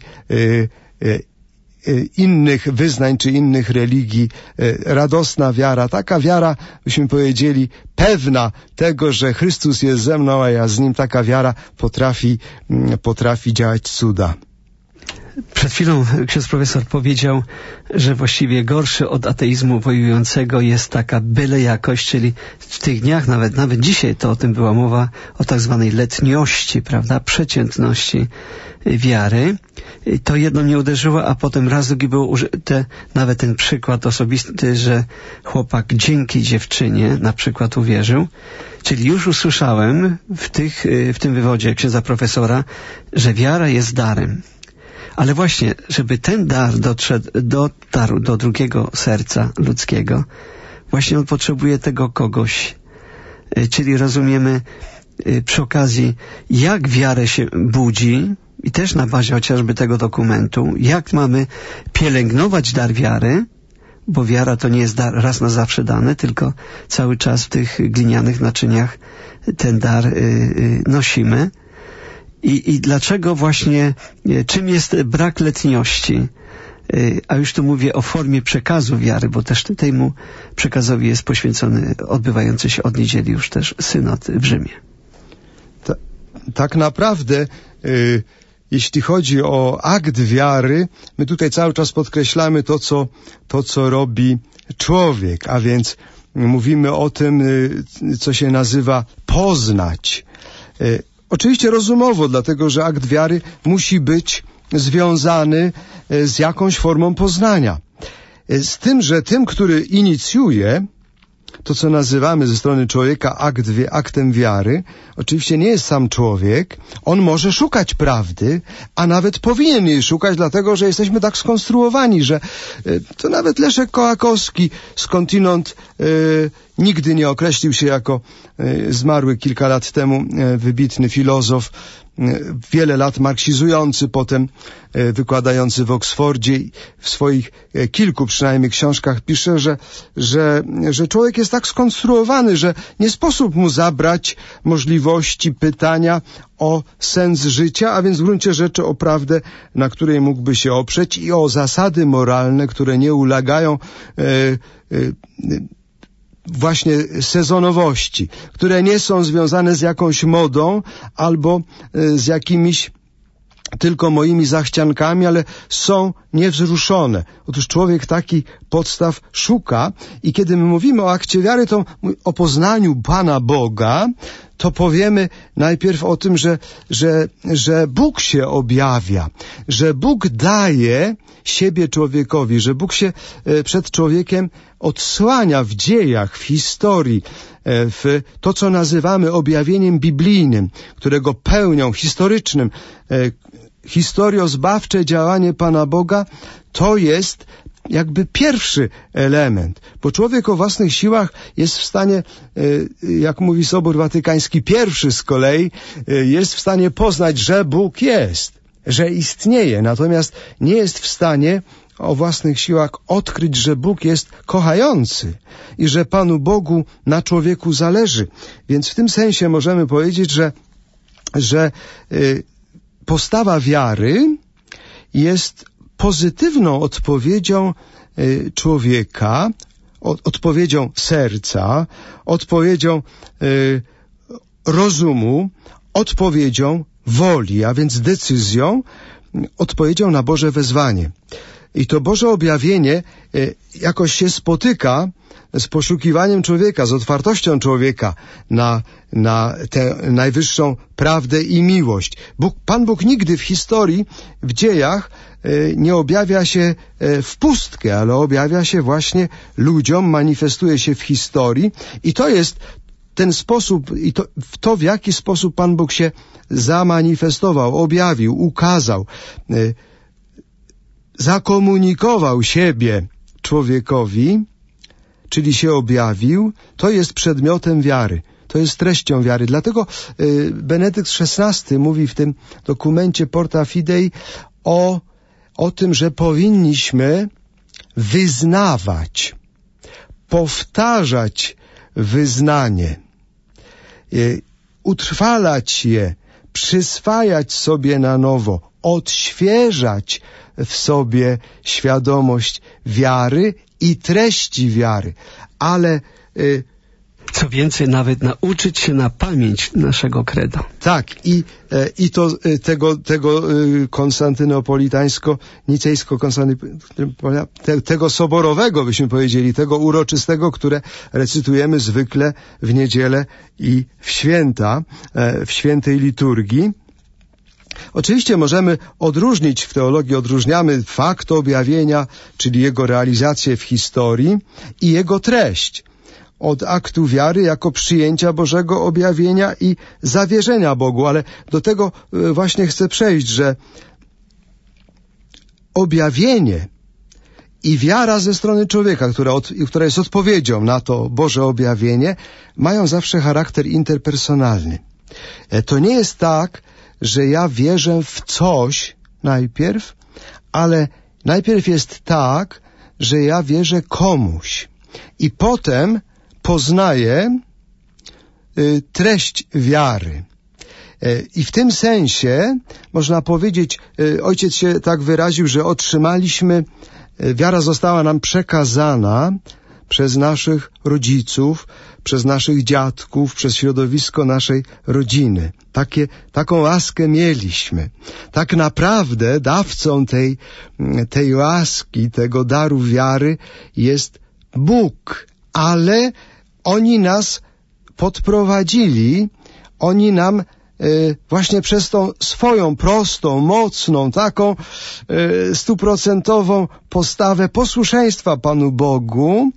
Speaker 2: innych wyznań czy innych religii. Radosna wiara, taka wiara, byśmy powiedzieli, pewna tego, że Chrystus jest ze mną, a ja z Nim, taka wiara potrafi działać cuda.
Speaker 1: Przed chwilą ksiądz profesor powiedział, że właściwie gorszy od ateizmu wojującego jest taka byle jakość, czyli w tych dniach, nawet dzisiaj to o tym była mowa, o tak zwanej letniości, prawda, przeciętności wiary. To jedno mnie uderzyło, a potem raz drugi był użyte nawet ten przykład osobisty, że chłopak dzięki dziewczynie na przykład uwierzył. Czyli już usłyszałem w tym wywodzie księdza profesora, że wiara jest darem. Ale właśnie, żeby ten dar dotarł do drugiego serca ludzkiego, właśnie on potrzebuje tego kogoś. Czyli rozumiemy przy okazji, jak wiarę się budzi i też na bazie chociażby tego dokumentu, jak mamy pielęgnować dar wiary, bo wiara to nie jest dar raz na zawsze dany, tylko cały czas w tych glinianych naczyniach ten dar nosimy. I dlaczego właśnie, czym jest brak letniości? A już tu mówię o formie przekazu wiary, bo też temu przekazowi jest poświęcony odbywający się od niedzieli już też synod w Rzymie.
Speaker 2: tak naprawdę, jeśli chodzi o akt wiary, my tutaj cały czas podkreślamy to, co robi człowiek, a więc mówimy o tym, co się nazywa poznać. Oczywiście rozumowo, dlatego że akt wiary musi być związany z jakąś formą poznania. Z tym, że tym, który inicjuje to, co nazywamy ze strony człowieka aktem wiary, oczywiście nie jest sam człowiek. On może szukać prawdy, a nawet powinien jej szukać, dlatego że jesteśmy tak skonstruowani, że to nawet Leszek Kołakowski skądinąd nigdy nie określił się jako zmarły kilka lat temu wybitny filozof, wiele lat marksizujący, potem wykładający w Oksfordzie. W swoich kilku przynajmniej książkach pisze, że człowiek jest tak skonstruowany, że nie sposób mu zabrać możliwości pytania o sens życia, a więc w gruncie rzeczy o prawdę, na której mógłby się oprzeć, i o zasady moralne, które nie ulegają właśnie sezonowości, które nie są związane z jakąś modą albo z jakimiś tylko moimi zachciankami, ale są niewzruszone. Otóż człowiek takich podstaw szuka i kiedy my mówimy o akcie wiary, to o poznaniu Pana Boga, to powiemy najpierw o tym, że Bóg się objawia, że Bóg daje siebie człowiekowi, że Bóg się przed człowiekiem odsłania w dziejach, w historii, w to, co nazywamy objawieniem biblijnym, którego pełnią historycznym, historiozbawcze działanie Pana Boga, to jest jakby pierwszy element, bo człowiek o własnych siłach jest w stanie, jak mówi Sobór Watykański I z kolei, jest w stanie poznać, że Bóg jest, że istnieje, natomiast nie jest w stanie o własnych siłach odkryć, że Bóg jest kochający i że Panu Bogu na człowieku zależy. Więc w tym sensie możemy powiedzieć, że postawa wiary jest pozytywną odpowiedzią człowieka, odpowiedzią serca, odpowiedzią rozumu, odpowiedzią woli, a więc decyzją, odpowiedzią na Boże wezwanie. I to Boże objawienie jakoś się spotyka z poszukiwaniem człowieka, z otwartością człowieka na tę najwyższą prawdę i miłość. Pan Bóg nigdy w historii, w dziejach nie objawia się w pustkę, ale objawia się właśnie ludziom, manifestuje się w historii i to jest ten sposób i to w jaki sposób Pan Bóg się zamanifestował, objawił, ukazał, zakomunikował siebie człowiekowi, czyli się objawił, to jest przedmiotem wiary. To jest treścią wiary. Dlatego Benedykt XVI mówi w tym dokumencie Porta Fidei o tym, że powinniśmy wyznawać, powtarzać wyznanie, utrwalać je, przyswajać sobie na nowo, odświeżać w sobie świadomość wiary i treści wiary, ale
Speaker 1: co więcej, nawet nauczyć się na pamięć naszego credo.
Speaker 2: Tak, i to tego tego soborowego, byśmy powiedzieli, tego uroczystego, które recytujemy zwykle w niedzielę i w święta, w świętej liturgii. Oczywiście możemy odróżnić, w teologii odróżniamy fakt objawienia, czyli jego realizację w historii i jego treść od aktu wiary jako przyjęcia Bożego objawienia i zawierzenia Bogu, ale do tego właśnie chcę przejść, że objawienie i wiara ze strony człowieka, która jest odpowiedzią na to Boże objawienie, mają zawsze charakter interpersonalny. To nie jest tak, że ja wierzę w coś najpierw, ale najpierw jest tak, że ja wierzę komuś i potem poznaję treść wiary. I w tym sensie można powiedzieć, ojciec się tak wyraził, że wiara została nam przekazana przez naszych rodziców, przez naszych dziadków, przez środowisko naszej rodziny. Taką łaskę mieliśmy. Tak naprawdę dawcą tej łaski, tego daru wiary jest Bóg, ale oni nas podprowadzili, oni nam właśnie przez tą swoją prostą, mocną, taką 100% postawę posłuszeństwa Panu Bogu,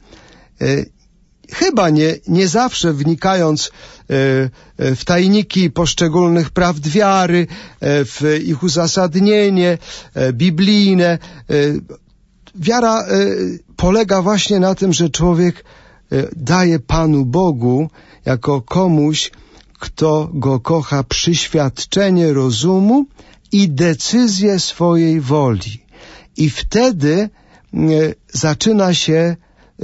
Speaker 2: chyba nie zawsze wnikając w tajniki poszczególnych prawd wiary, w ich uzasadnienie biblijne. Wiara polega właśnie na tym, że człowiek daje Panu Bogu jako komuś, kto go kocha, przyświadczenie rozumu i decyzję swojej woli. I wtedy zaczyna się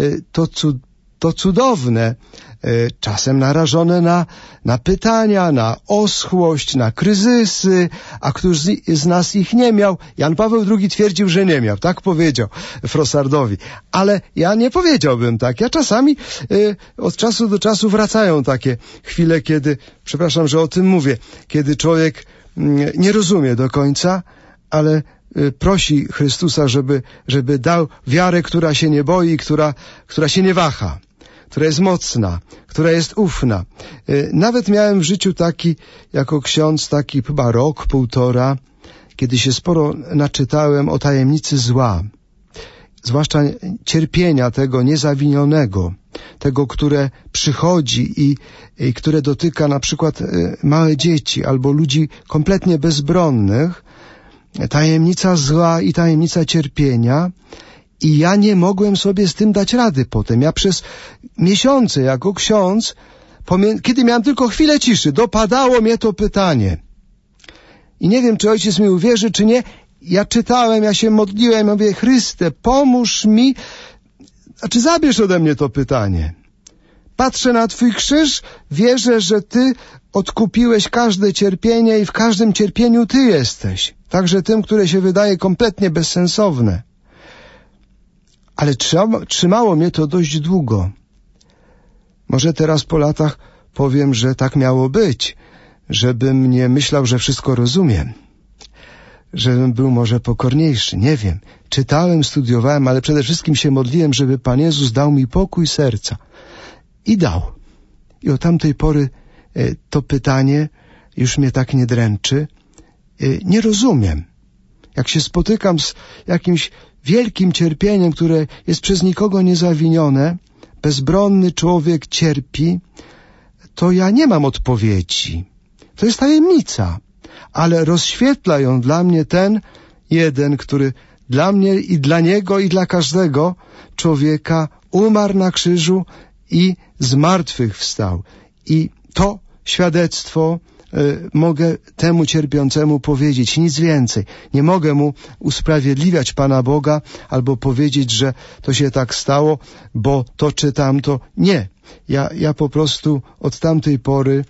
Speaker 2: to cudowne, czasem narażone na pytania, na oschłość, na kryzysy, a któż z nas ich nie miał? Jan Paweł II twierdził, że nie miał, tak powiedział Frossardowi. Ale ja nie powiedziałbym tak. Ja czasami od czasu do czasu wracają takie chwile, kiedy, przepraszam, że o tym mówię, kiedy człowiek nie rozumie do końca, ale prosi Chrystusa, żeby dał wiarę, która się nie boi, która się nie waha, która jest mocna, która jest ufna. Nawet miałem w życiu taki, jako ksiądz, taki chyba rok, półtora, kiedy się sporo naczytałem o tajemnicy zła, zwłaszcza cierpienia tego niezawinionego, tego, które przychodzi i które dotyka na przykład małe dzieci albo ludzi kompletnie bezbronnych, tajemnica zła i tajemnica cierpienia. I ja nie mogłem sobie z tym dać rady potem. Ja przez miesiące jako ksiądz, kiedy miałem tylko chwilę ciszy, dopadało mnie to pytanie. I nie wiem, czy ojciec mi uwierzy, czy nie. Ja czytałem, ja się modliłem, ja mówię, Chryste, pomóż mi, zabierz ode mnie to pytanie. Patrzę na Twój krzyż, wierzę, że Ty odkupiłeś każde cierpienie i w każdym cierpieniu Ty jesteś. Także tym, które się wydaje kompletnie bezsensowne. Ale trzymało mnie to dość długo. Może teraz po latach powiem, że tak miało być, żebym nie myślał, że wszystko rozumiem. Żebym był może pokorniejszy, nie wiem. Czytałem, studiowałem, ale przede wszystkim się modliłem, żeby Pan Jezus dał mi pokój serca. I dał. I od tamtej pory to pytanie już mnie tak nie dręczy. Nie rozumiem. Jak się spotykam z jakimś wielkim cierpieniem, które jest przez nikogo niezawinione, bezbronny człowiek cierpi, to ja nie mam odpowiedzi. To jest tajemnica, ale rozświetla ją dla mnie ten jeden, który dla mnie i dla niego i dla każdego człowieka umarł na krzyżu i zmartwychwstał. I to świadectwo mogę temu cierpiącemu powiedzieć, nic więcej. Nie mogę mu usprawiedliwiać Pana Boga albo powiedzieć, że to się tak stało, bo to czy tamto. Nie. Ja po prostu od tamtej pory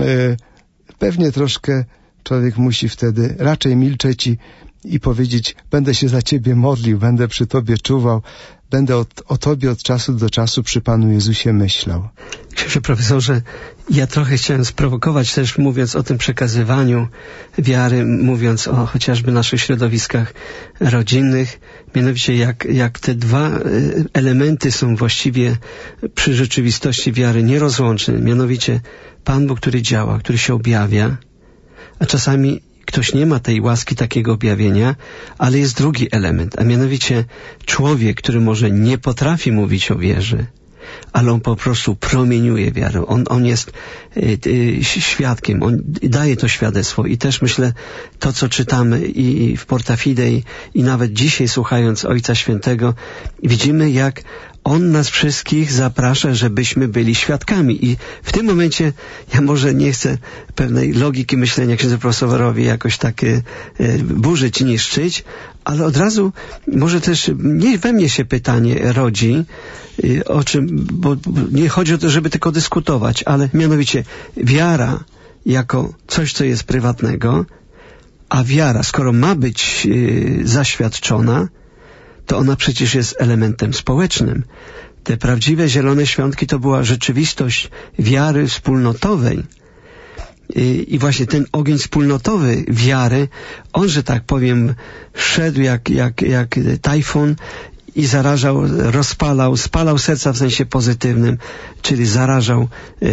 Speaker 2: pewnie troszkę człowiek musi wtedy raczej milczeć i powiedzieć, będę się za Ciebie modlił, będę przy Tobie czuwał, będę o Tobie od czasu do czasu przy Panu Jezusie myślał.
Speaker 1: Księże profesorze, ja trochę chciałem sprowokować też, mówiąc o tym przekazywaniu wiary, mówiąc o chociażby naszych środowiskach rodzinnych, mianowicie jak te dwa elementy są właściwie przy rzeczywistości wiary nierozłączne, mianowicie Pan Bóg, który działa, który się objawia, a czasami ktoś nie ma tej łaski takiego objawienia, ale jest drugi element, a mianowicie człowiek, który może nie potrafi mówić o wierze, ale on po prostu promieniuje wiarę. On jest świadkiem, on daje to świadectwo i też myślę, to co czytamy i w Porta Fidei i nawet dzisiaj słuchając Ojca Świętego, widzimy jak On nas wszystkich zaprasza, żebyśmy byli świadkami. I w tym momencie ja może nie chcę pewnej logiki myślenia księdzu profesorowi jakoś tak burzyć, niszczyć, ale od razu może też we mnie się pytanie rodzi, o czym, bo nie chodzi o to, żeby tylko dyskutować, ale mianowicie wiara jako coś, co jest prywatnego, a wiara, skoro ma być zaświadczona, to ona przecież jest elementem społecznym. Te prawdziwe zielone świątki to była rzeczywistość wiary wspólnotowej. I właśnie ten ogień wspólnotowy wiary, on, że tak powiem, szedł jak tajfun i zarażał, spalał serca w sensie pozytywnym, czyli zarażał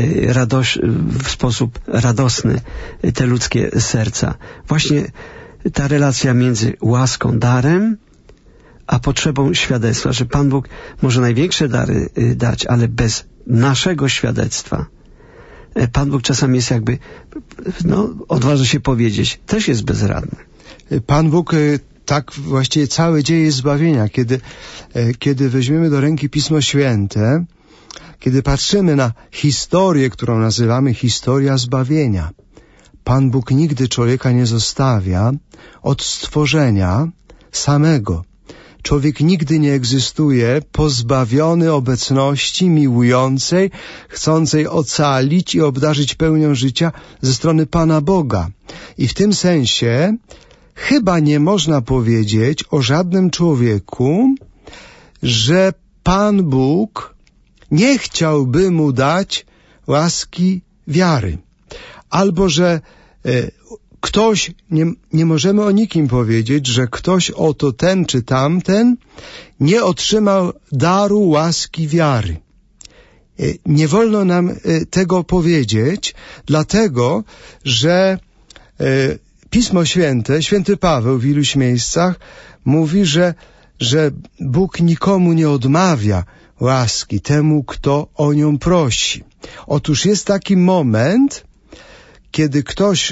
Speaker 1: w sposób radosny te ludzkie serca. Właśnie ta relacja między łaską, darem, a potrzebą świadectwa, że Pan Bóg może największe dary dać, ale bez naszego świadectwa Pan Bóg czasami jest jakby, odważę się powiedzieć, też jest bezradny.
Speaker 2: Pan Bóg tak właściwie całe dzieje zbawienia, kiedy weźmiemy do ręki Pismo Święte, kiedy patrzymy na historię, którą nazywamy historia zbawienia. Pan Bóg nigdy człowieka nie zostawia od stworzenia samego. Człowiek nigdy nie egzystuje pozbawiony obecności miłującej, chcącej ocalić i obdarzyć pełnią życia ze strony Pana Boga. I w tym sensie chyba nie można powiedzieć o żadnym człowieku, że Pan Bóg nie chciałby mu dać łaski wiary. Albo, że ktoś, nie możemy o nikim powiedzieć, że ktoś oto ten czy tamten nie otrzymał daru łaski wiary. Nie wolno nam tego powiedzieć, dlatego, że Pismo Święte, święty Paweł w iluś miejscach mówi, że Bóg nikomu nie odmawia łaski temu, kto o nią prosi. Otóż jest taki moment, kiedy ktoś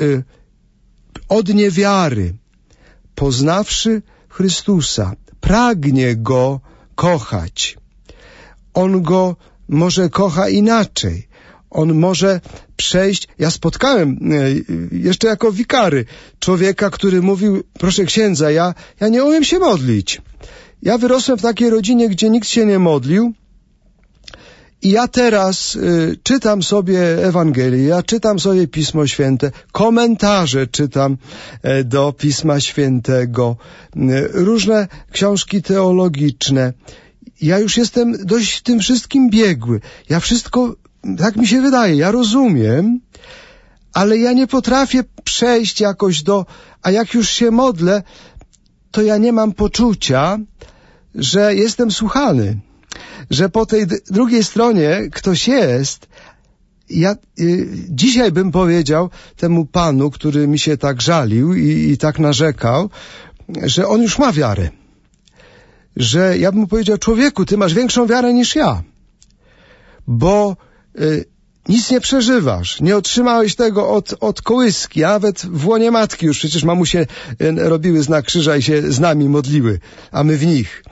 Speaker 2: od niewiary, poznawszy Chrystusa, pragnie Go kochać. On Go może kocha inaczej. On może przejść... Ja spotkałem jeszcze jako wikary człowieka, który mówił, proszę księdza, ja nie umiem się modlić. Ja wyrosłem w takiej rodzinie, gdzie nikt się nie modlił. I ja teraz czytam sobie Ewangelię, ja czytam sobie Pismo Święte, komentarze czytam do Pisma Świętego, różne książki teologiczne. Ja już jestem dość w tym wszystkim biegły. Ja wszystko, tak mi się wydaje, ja rozumiem, ale ja nie potrafię przejść jakoś a jak już się modlę, to ja nie mam poczucia, że jestem słuchany. Że po tej drugiej stronie ktoś jest. Ja dzisiaj bym powiedział temu panu, który mi się tak żalił i tak narzekał, że on już ma wiarę. Że ja bym mu powiedział, człowieku, ty masz większą wiarę niż ja. Bo nic nie przeżywasz. Nie otrzymałeś tego od kołyski, a nawet w łonie matki już przecież mamusie robiły znak krzyża i się z nami modliły, a my w nich.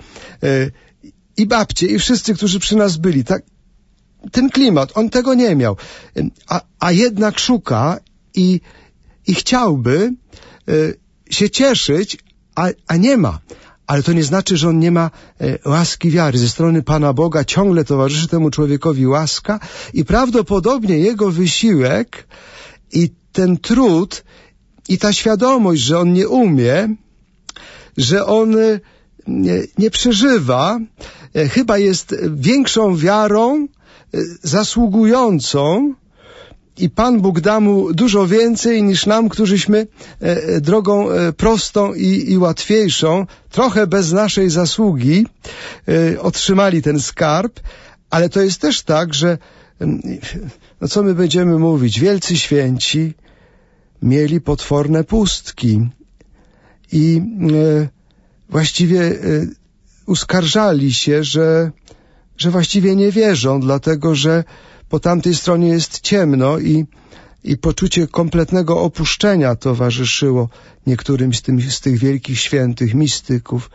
Speaker 2: I babcie, i wszyscy, którzy przy nas byli. Tak, ten klimat, on tego nie miał. A jednak szuka i chciałby się cieszyć, a nie ma. Ale to nie znaczy, że on nie ma łaski wiary. Ze strony Pana Boga ciągle towarzyszy temu człowiekowi łaska i prawdopodobnie jego wysiłek i ten trud i ta świadomość, że on nie umie, że on nie przeżywa, chyba jest większą wiarą, zasługującą i Pan Bóg da mu dużo więcej niż nam, którzyśmy drogą prostą i łatwiejszą, trochę bez naszej zasługi otrzymali ten skarb, ale to jest też tak, że co my będziemy mówić? Wielcy święci mieli potworne pustki i właściwie uskarżali się, że właściwie nie wierzą, dlatego że po tamtej stronie jest ciemno i poczucie kompletnego opuszczenia towarzyszyło niektórym z tych wielkich świętych mistyków.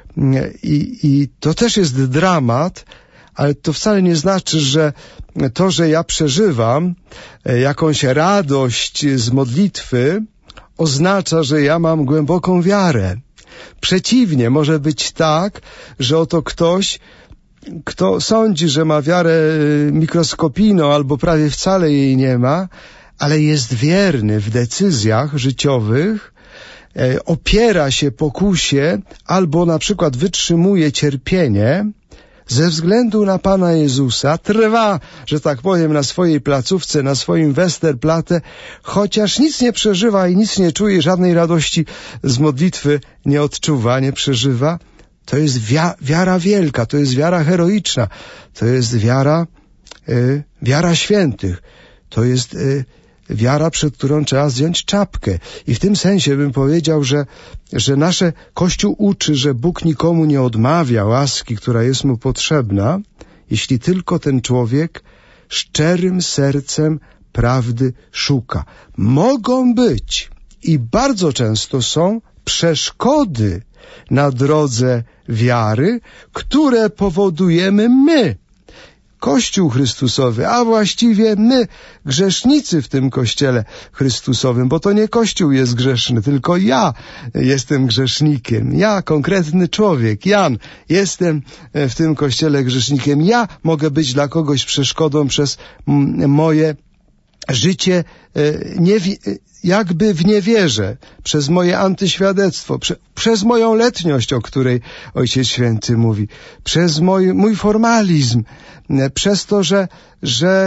Speaker 2: I to też jest dramat, ale to wcale nie znaczy, że to, że ja przeżywam jakąś radość z modlitwy, oznacza, że ja mam głęboką wiarę. Przeciwnie, może być tak, że oto ktoś, kto sądzi, że ma wiarę mikroskopijną albo prawie wcale jej nie ma, ale jest wierny w decyzjach życiowych, opiera się pokusie albo na przykład wytrzymuje cierpienie, ze względu na Pana Jezusa trwa, że tak powiem, na swojej placówce, na swoim Westerplatte, chociaż nic nie przeżywa i nic nie czuje, żadnej radości z modlitwy nie odczuwa, nie przeżywa, to jest wiara wielka, to jest wiara heroiczna, to jest wiara świętych, to jest wiara, przed którą trzeba zdjąć czapkę. I w tym sensie bym powiedział, że nasze Kościół uczy, że Bóg nikomu nie odmawia łaski, która jest mu potrzebna, jeśli tylko ten człowiek szczerym sercem prawdy szuka. Mogą być i bardzo często są przeszkody na drodze wiary, które powodujemy my, Kościół Chrystusowy, a właściwie my, grzesznicy w tym Kościele Chrystusowym, bo to nie Kościół jest grzeszny, tylko ja jestem grzesznikiem. Ja, konkretny człowiek, Jan, jestem w tym Kościele grzesznikiem. Ja mogę być dla kogoś przeszkodą przez moje życie jakby w niewierze, przez moje antyświadectwo, przez moją letniość, o której Ojciec Święty mówi, przez mój formalizm, przez to, że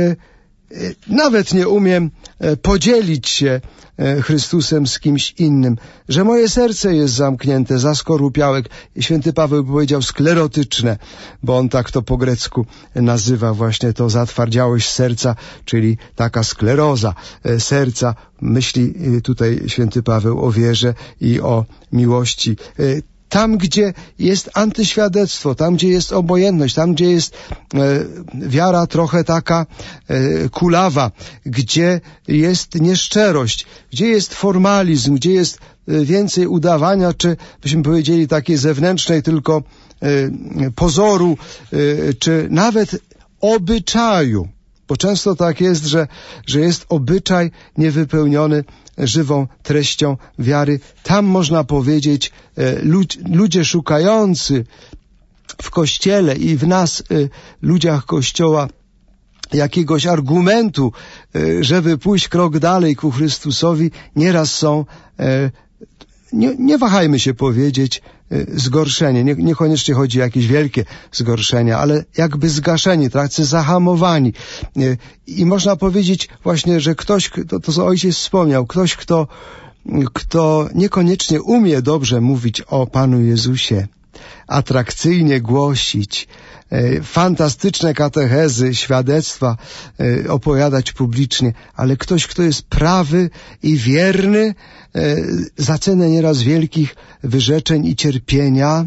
Speaker 2: nawet nie umiem podzielić się Chrystusem z kimś innym, że moje serce jest zamknięte, zaskorupiałe. Święty Paweł powiedział sklerotyczne, bo on tak to po grecku nazywa właśnie to zatwardziałość serca, czyli taka skleroza serca. Myśli tutaj Święty Paweł o wierze i o miłości. Tam, gdzie jest antyświadectwo, tam, gdzie jest obojętność, tam, gdzie jest wiara trochę taka kulawa, gdzie jest nieszczerość, gdzie jest formalizm, gdzie jest więcej udawania, czy byśmy powiedzieli takiej zewnętrznej tylko pozoru, czy nawet obyczaju. Bo często tak jest, że jest obyczaj niewypełniony żywą treścią wiary. Tam można powiedzieć, ludzie szukający w Kościele i w nas, ludziach Kościoła, jakiegoś argumentu, żeby pójść krok dalej ku Chrystusowi, nieraz są, nie wahajmy się powiedzieć, zgorszenie. Niekoniecznie chodzi o jakieś wielkie zgorszenia, ale jakby zgaszeni, tacy zahamowani. I można powiedzieć właśnie, że ktoś, to co ojciec wspomniał, ktoś, kto niekoniecznie umie dobrze mówić o Panu Jezusie, atrakcyjnie głosić, fantastyczne katechezy, świadectwa opowiadać publicznie, ale ktoś, kto jest prawy i wierny za cenę nieraz wielkich wyrzeczeń i cierpienia,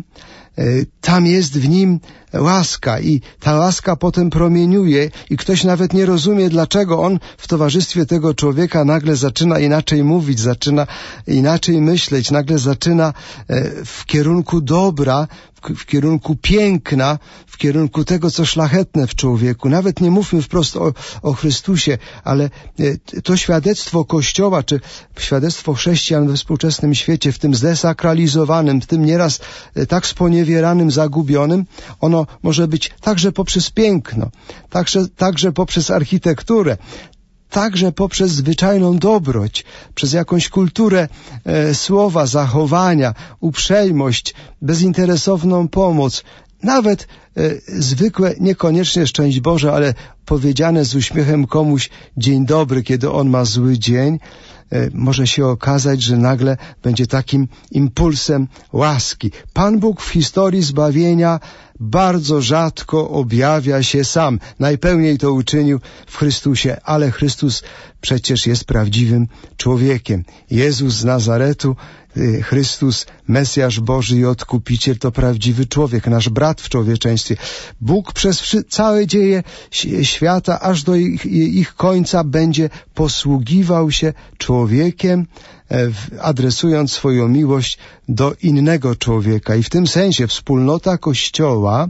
Speaker 2: tam jest w nim łaska i ta łaska potem promieniuje i ktoś nawet nie rozumie, dlaczego on w towarzystwie tego człowieka nagle zaczyna inaczej mówić, zaczyna inaczej myśleć, nagle zaczyna w kierunku dobra, w kierunku piękna, w kierunku tego, co szlachetne w człowieku. Nawet nie mówmy wprost o Chrystusie, ale to świadectwo Kościoła, czy świadectwo chrześcijan we współczesnym świecie, w tym zdesakralizowanym, w tym nieraz tak sponiewieranym, zagubionym, ono może być także poprzez piękno, także poprzez architekturę, także poprzez zwyczajną dobroć, przez jakąś kulturę słowa, zachowania, uprzejmość, bezinteresowną pomoc, nawet zwykłe, niekoniecznie szczęść Boże, ale powiedziane z uśmiechem komuś dzień dobry, kiedy on ma zły dzień, może się okazać, że nagle będzie takim impulsem łaski. Pan Bóg w historii zbawienia bardzo rzadko objawia się sam. Najpełniej to uczynił w Chrystusie, ale Chrystus przecież jest prawdziwym człowiekiem. Jezus z Nazaretu, Chrystus, Mesjasz Boży i Odkupiciel, to prawdziwy człowiek, nasz brat w człowieczeństwie. Bóg przez całe dzieje świata, aż do ich końca będzie posługiwał się człowiekiem, adresując swoją miłość do innego człowieka. I w tym sensie wspólnota Kościoła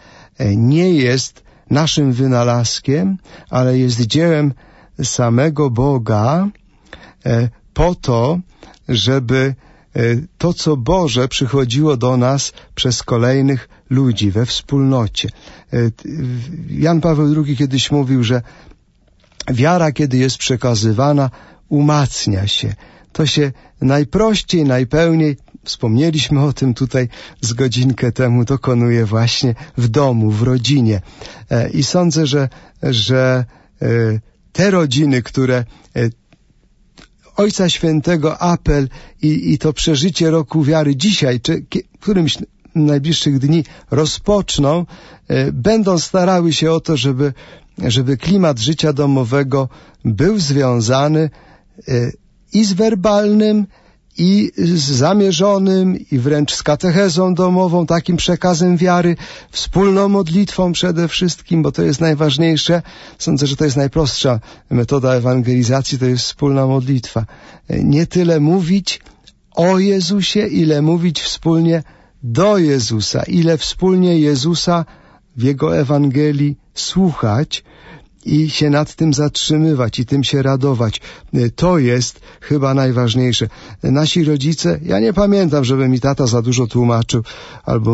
Speaker 2: nie jest naszym wynalazkiem, ale jest dziełem samego Boga po to, żeby to, co Boże, przychodziło do nas przez kolejnych ludzi we wspólnocie. Jan Paweł II kiedyś mówił, że wiara, kiedy jest przekazywana, umacnia się. To się najprościej, najpełniej wspomnieliśmy o tym tutaj z godzinkę temu, dokonuje właśnie w domu, w rodzinie. I sądzę, że te rodziny, które Ojca Świętego apel i to przeżycie roku wiary dzisiaj, czy którymś najbliższych dni rozpoczną, będą starały się o to, żeby klimat życia domowego był związany i z werbalnym, i z zamierzonym, i wręcz z katechezą domową, takim przekazem wiary, wspólną modlitwą przede wszystkim, bo to jest najważniejsze. Sądzę, że to jest najprostsza metoda ewangelizacji, to jest wspólna modlitwa. Nie tyle mówić o Jezusie, ile mówić wspólnie do Jezusa, ile wspólnie Jezusa w Jego Ewangelii słuchać i się nad tym zatrzymywać i tym się radować. To jest chyba najważniejsze. Nasi rodzice, ja nie pamiętam, żeby mi tata za dużo tłumaczył, albo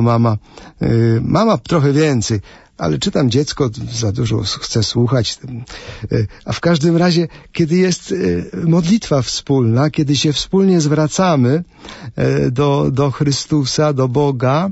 Speaker 2: mama trochę więcej, ale czy tam dziecko za dużo chce słuchać. A w każdym razie, kiedy jest modlitwa wspólna, kiedy się wspólnie zwracamy do Chrystusa, do Boga,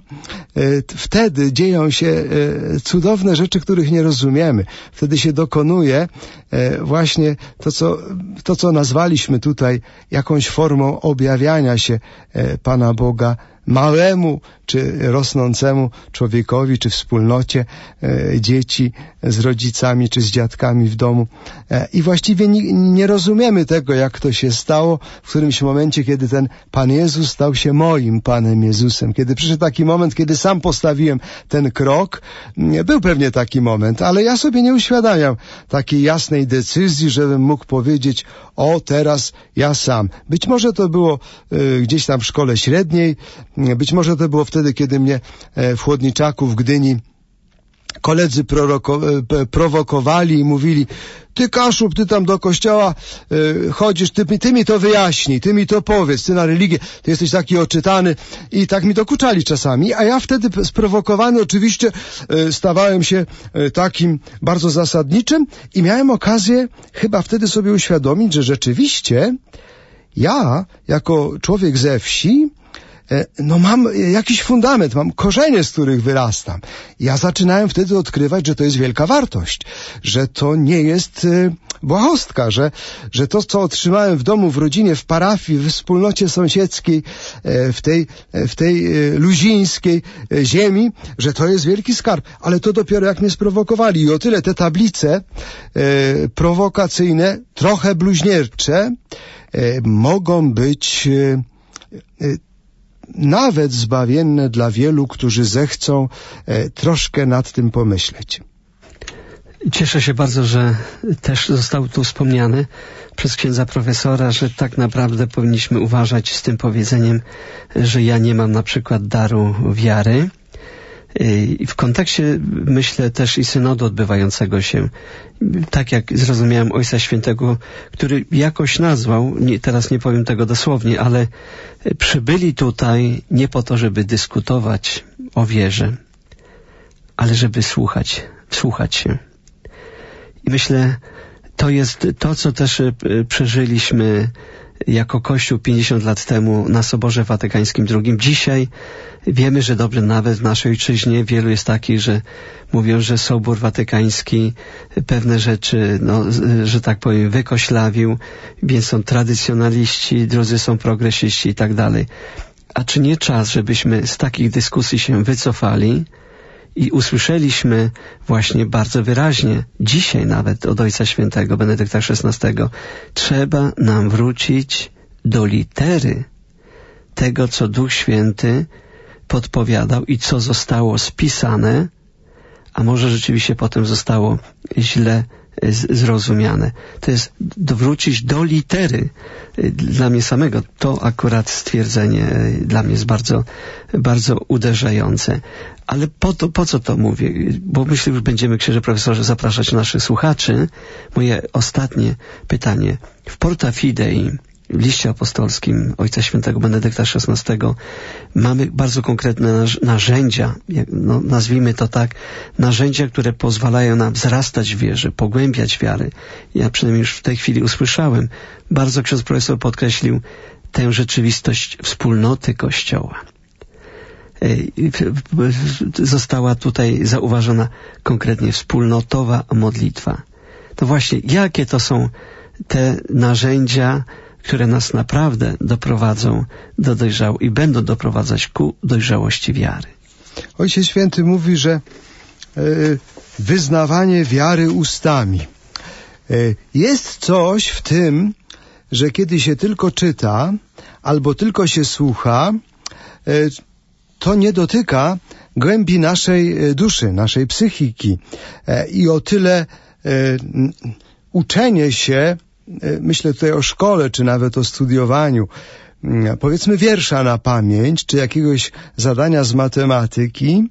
Speaker 2: wtedy dzieją się cudowne rzeczy, których nie rozumiemy. Wtedy się dokonuje właśnie to, co nazwaliśmy tutaj jakąś formą objawiania się Pana Boga małemu czy rosnącemu człowiekowi, czy wspólnocie dzieci z rodzicami, czy z dziadkami w domu. I właściwie nie rozumiemy tego, jak to się stało w którymś momencie, kiedy ten Pan Jezus stał się moim Panem Jezusem. Kiedy przyszedł taki moment, kiedy sam postawiłem ten krok, był pewnie taki moment, ale ja sobie nie uświadamiam takiej jasnej decyzji, żebym mógł powiedzieć, o teraz ja sam. Być może to było gdzieś tam w szkole średniej, być może to było wtedy, kiedy mnie w Chłodniczaku w Gdyni koledzy prowokowali i mówili, ty Kaszub, ty tam do kościoła chodzisz, ty mi to wyjaśnij, ty mi to powiedz, ty na religię, ty jesteś taki oczytany i tak mi dokuczali czasami, a ja wtedy sprowokowany oczywiście stawałem się takim bardzo zasadniczym i miałem okazję chyba wtedy sobie uświadomić, że rzeczywiście ja jako człowiek ze wsi mam jakiś fundament, mam korzenie, z których wyrastam. Ja zaczynałem wtedy odkrywać, że to jest wielka wartość, że to nie jest błahostka, że to, co otrzymałem w domu, w rodzinie, w parafii, w wspólnocie sąsiedzkiej, w tej luzińskiej ziemi, że to jest wielki skarb. Ale to dopiero jak mnie sprowokowali. I o tyle te tablice prowokacyjne, trochę bluźniercze, mogą być nawet zbawienne dla wielu, którzy zechcą troszkę nad tym pomyśleć.
Speaker 1: Cieszę się bardzo, że też zostało tu wspomniane przez księdza profesora, że tak naprawdę powinniśmy uważać z tym powiedzeniem, że ja nie mam na przykład daru wiary. I w kontekście, myślę, też i synodu odbywającego się, tak jak zrozumiałem Ojca Świętego, który jakoś nazwał, teraz nie powiem tego dosłownie, ale przybyli tutaj nie po to, żeby dyskutować o wierze, ale żeby słuchać się. I myślę, to jest to, co też przeżyliśmy jako Kościół 50 lat temu na Soborze Watykańskim II. Dzisiaj wiemy, że dobrze nawet w naszej ojczyźnie wielu jest takich, że mówią, że Sobór Watykański pewne rzeczy, że tak powiem, wykoślawił, więc są tradycjonaliści, drudzy są progresiści i tak dalej. A czy nie czas, żebyśmy z takich dyskusji się wycofali i usłyszeliśmy właśnie bardzo wyraźnie, dzisiaj nawet od Ojca Świętego Benedykta XVI, trzeba nam wrócić do litery tego, co Duch Święty podpowiadał i co zostało spisane, a może rzeczywiście potem zostało źle zrozumiane. To jest wrócić do litery. Dla mnie samego to akurat stwierdzenie dla mnie jest bardzo, bardzo uderzające. Ale po co to mówię? Bo myślę, że będziemy, księże profesorze, zapraszać naszych słuchaczy. Moje ostatnie pytanie. W Porta Fidei w liście apostolskim Ojca Świętego Benedykta XVI mamy bardzo konkretne narzędzia, nazwijmy to tak, narzędzia, które pozwalają nam wzrastać w wierze, pogłębiać wiarę. Ja przynajmniej już w tej chwili usłyszałem, bardzo ksiądz profesor podkreślił tę rzeczywistość wspólnoty Kościoła. Została tutaj zauważona konkretnie wspólnotowa modlitwa. To właśnie, jakie to są te narzędzia, które nas naprawdę doprowadzą do i będą doprowadzać ku dojrzałości wiary.
Speaker 2: Ojciec Święty mówi, że wyznawanie wiary ustami. Jest coś w tym, że kiedy się tylko czyta albo tylko się słucha, to nie dotyka głębi naszej duszy, naszej psychiki. I o tyle uczenie się, myślę tutaj o szkole, czy nawet o studiowaniu, powiedzmy wiersza na pamięć, czy jakiegoś zadania z matematyki,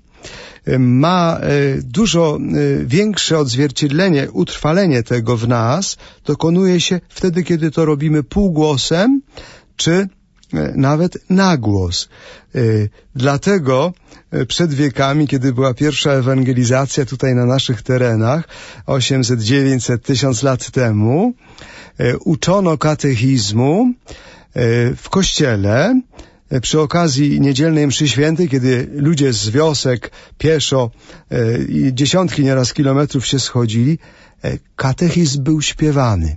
Speaker 2: ma dużo większe odzwierciedlenie, utrwalenie tego w nas, dokonuje się wtedy, kiedy to robimy półgłosem, czy nawet na głos. Dlatego przed wiekami, kiedy była pierwsza ewangelizacja tutaj na naszych terenach, 800, 900, 1000 lat temu, uczono katechizmu w kościele przy okazji niedzielnej mszy świętej, kiedy ludzie z wiosek pieszo i dziesiątki nieraz kilometrów się schodzili, katechizm był śpiewany.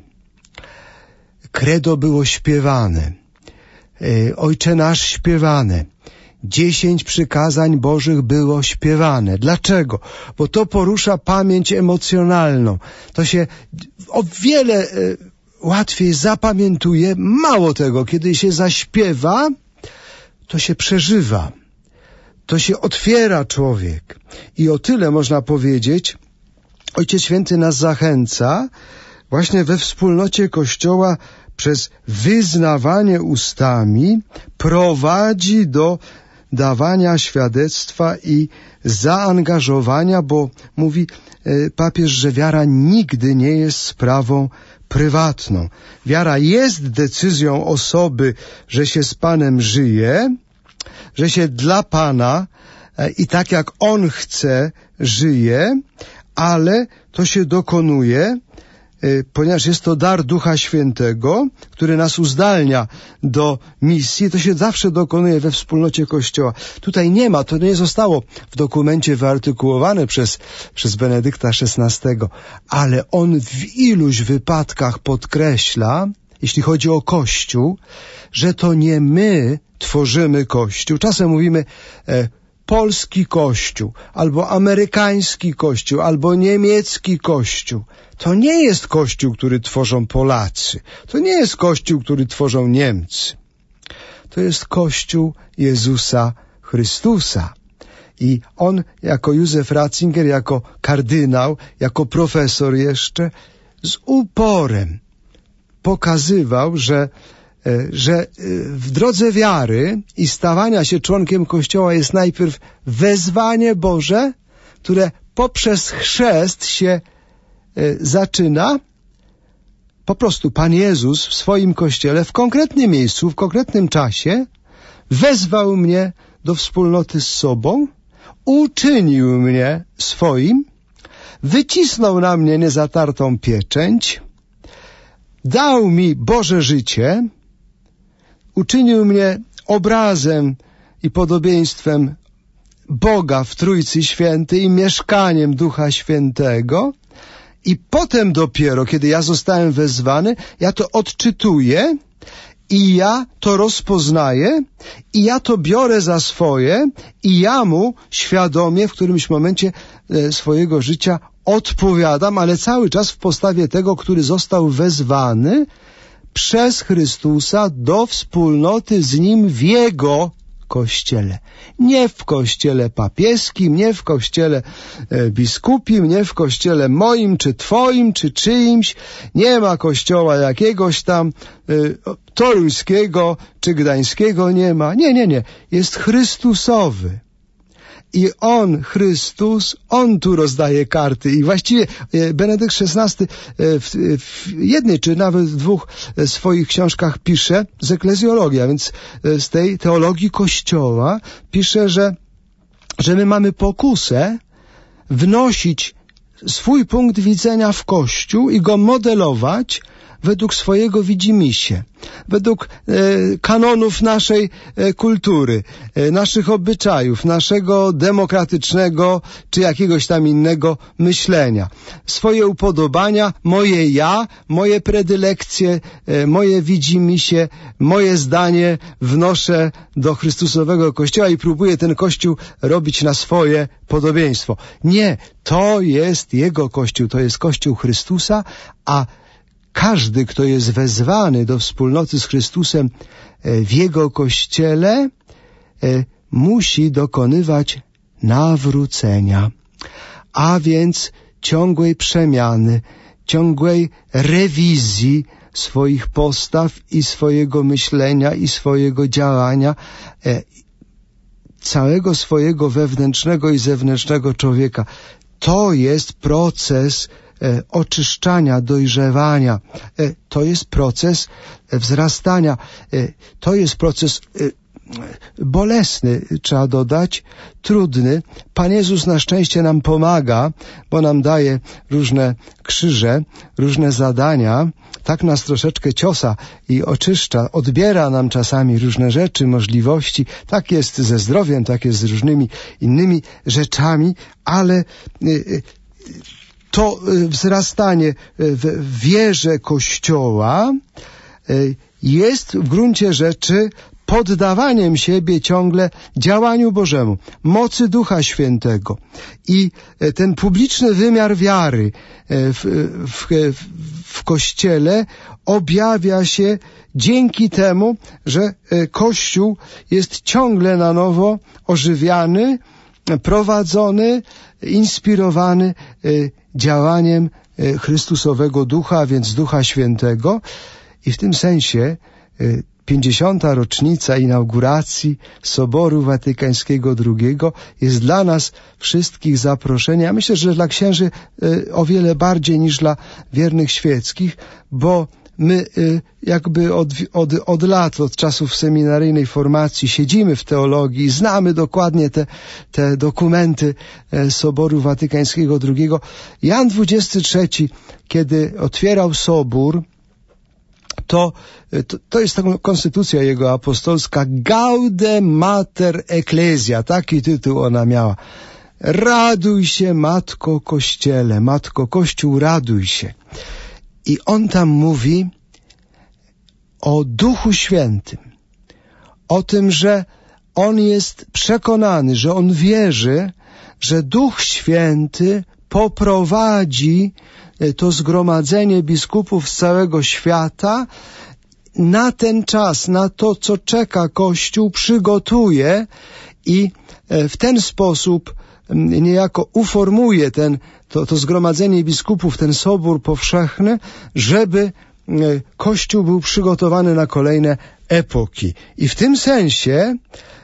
Speaker 2: Credo było śpiewane. Ojcze Nasz śpiewane. 10 przykazań Bożych było śpiewane. Dlaczego? Bo to porusza pamięć emocjonalną. To się o wiele łatwiej zapamiętuje. Mało tego, kiedy się zaśpiewa, to się przeżywa. To się otwiera człowiek. I o tyle można powiedzieć, Ojciec Święty nas zachęca właśnie we wspólnocie Kościoła przez wyznawanie ustami prowadzi do dawania świadectwa i zaangażowania, bo mówi papież, że wiara nigdy nie jest sprawą prywatną. Wiara jest decyzją osoby, że się z Panem żyje, że się dla Pana i tak jak On chce żyje, ale to się dokonuje, ponieważ jest to dar Ducha Świętego, który nas uzdalnia do misji, to się zawsze dokonuje we wspólnocie Kościoła. Tutaj nie ma, to nie zostało w dokumencie wyartykułowane przez Benedykta XVI, ale on w iluś wypadkach podkreśla, jeśli chodzi o Kościół, że to nie my tworzymy Kościół. Czasem mówimy polski Kościół, albo amerykański Kościół, albo niemiecki Kościół. To nie jest Kościół, który tworzą Polacy. To nie jest Kościół, który tworzą Niemcy. To jest Kościół Jezusa Chrystusa. I on jako Józef Ratzinger, jako kardynał, jako profesor jeszcze, z uporem pokazywał, że w drodze wiary i stawania się członkiem Kościoła jest najpierw wezwanie Boże, które poprzez chrzest się zaczyna. Po prostu Pan Jezus w swoim Kościele, w konkretnym miejscu, w konkretnym czasie wezwał mnie do wspólnoty z sobą, uczynił mnie swoim, wycisnął na mnie niezatartą pieczęć, dał mi Boże życie, uczynił mnie obrazem i podobieństwem Boga w Trójcy Świętej i mieszkaniem Ducha Świętego. I potem dopiero, kiedy ja zostałem wezwany, ja to odczytuję i ja to rozpoznaję i ja to biorę za swoje i ja mu świadomie w którymś momencie swojego życia odpowiadam, ale cały czas w postawie tego, który został wezwany przez Chrystusa do wspólnoty z Nim w Jego Kościele. Nie w Kościele papieskim, nie w Kościele biskupim, nie w Kościele moim, czy Twoim, czy czyimś. Nie ma Kościoła jakiegoś tam toruńskiego, czy gdańskiego nie ma. Nie. Jest Chrystusowy. I On, Chrystus, On tu rozdaje karty. I właściwie Benedykt XVI w jednej czy nawet w dwóch swoich książkach pisze z eklezjologii, a więc z tej teologii Kościoła, pisze, że my mamy pokusę wnosić swój punkt widzenia w Kościół i go modelować według swojego widzimisię, według kanonów naszej kultury, naszych obyczajów, naszego demokratycznego czy jakiegoś tam innego myślenia. Swoje upodobania, moje ja, moje predylekcje, moje widzimisię, moje zdanie wnoszę do Chrystusowego Kościoła i próbuję ten Kościół robić na swoje podobieństwo. Nie, to jest Jego Kościół, to jest Kościół Chrystusa, a każdy, kto jest wezwany do wspólnoty z Chrystusem w Jego Kościele, musi dokonywać nawrócenia, a więc ciągłej przemiany, ciągłej rewizji swoich postaw i swojego myślenia i swojego działania, całego swojego wewnętrznego i zewnętrznego człowieka. To jest proces oczyszczania, dojrzewania. To jest proces wzrastania. To jest proces bolesny, trzeba dodać, trudny. Pan Jezus na szczęście nam pomaga, bo nam daje różne krzyże, różne zadania, tak nas troszeczkę ciosa i oczyszcza, odbiera nam czasami różne rzeczy, możliwości. Tak jest ze zdrowiem, tak jest z różnymi innymi rzeczami, ale to wzrastanie w wierze Kościoła jest w gruncie rzeczy poddawaniem siebie ciągle działaniu Bożemu, mocy Ducha Świętego. I ten publiczny wymiar wiary w Kościele objawia się dzięki temu, że Kościół jest ciągle na nowo ożywiany, prowadzony, inspirowany działaniem Chrystusowego Ducha, a więc Ducha Świętego. I w tym sensie 50. rocznica inauguracji Soboru Watykańskiego II jest dla nas wszystkich zaproszeniem. Ja myślę, że dla księży o wiele bardziej niż dla wiernych świeckich, bo my jakby od lat, od czasów seminaryjnej formacji siedzimy w teologii, znamy dokładnie te dokumenty Soboru Watykańskiego II. Jan XXIII, kiedy otwierał Sobór, to jest taka konstytucja jego apostolska, Gaude Mater Ecclesia, taki tytuł ona miała. Raduj się, Matko Kościele, Matko Kościół, raduj się. I on tam mówi o Duchu Świętym, o tym, że on jest przekonany, że on wierzy, że Duch Święty poprowadzi to zgromadzenie biskupów z całego świata na ten czas, na to, co czeka Kościół, przygotuje i w ten sposób niejako uformuje to zgromadzenie biskupów, ten sobór powszechny, żeby Kościół był przygotowany na kolejne epoki. I w tym sensie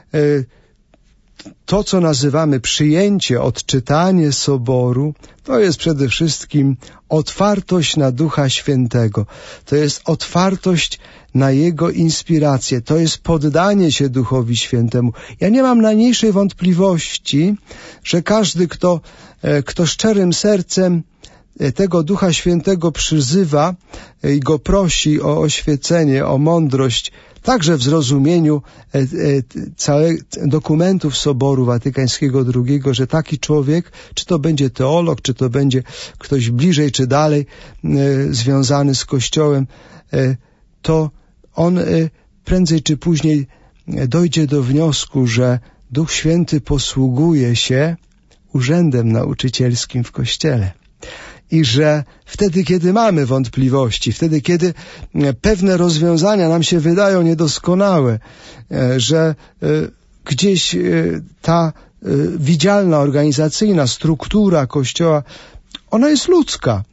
Speaker 2: to, co nazywamy przyjęcie, odczytanie Soboru, to jest przede wszystkim otwartość na Ducha Świętego. To jest otwartość na Jego inspirację. To jest poddanie się Duchowi Świętemu. Ja nie mam najmniejszej wątpliwości, że każdy, kto szczerym sercem tego Ducha Świętego przyzywa i go prosi o oświecenie, o mądrość, także w zrozumieniu całych dokumentów Soboru Watykańskiego II, że taki człowiek, czy to będzie teolog, czy to będzie ktoś bliżej czy dalej związany z Kościołem, to on prędzej czy później dojdzie do wniosku, że Duch Święty posługuje się urzędem nauczycielskim w Kościele. I że wtedy, kiedy mamy wątpliwości, wtedy, kiedy pewne rozwiązania nam się wydają niedoskonałe, że gdzieś ta widzialna, organizacyjna struktura Kościoła, ona jest ludzka.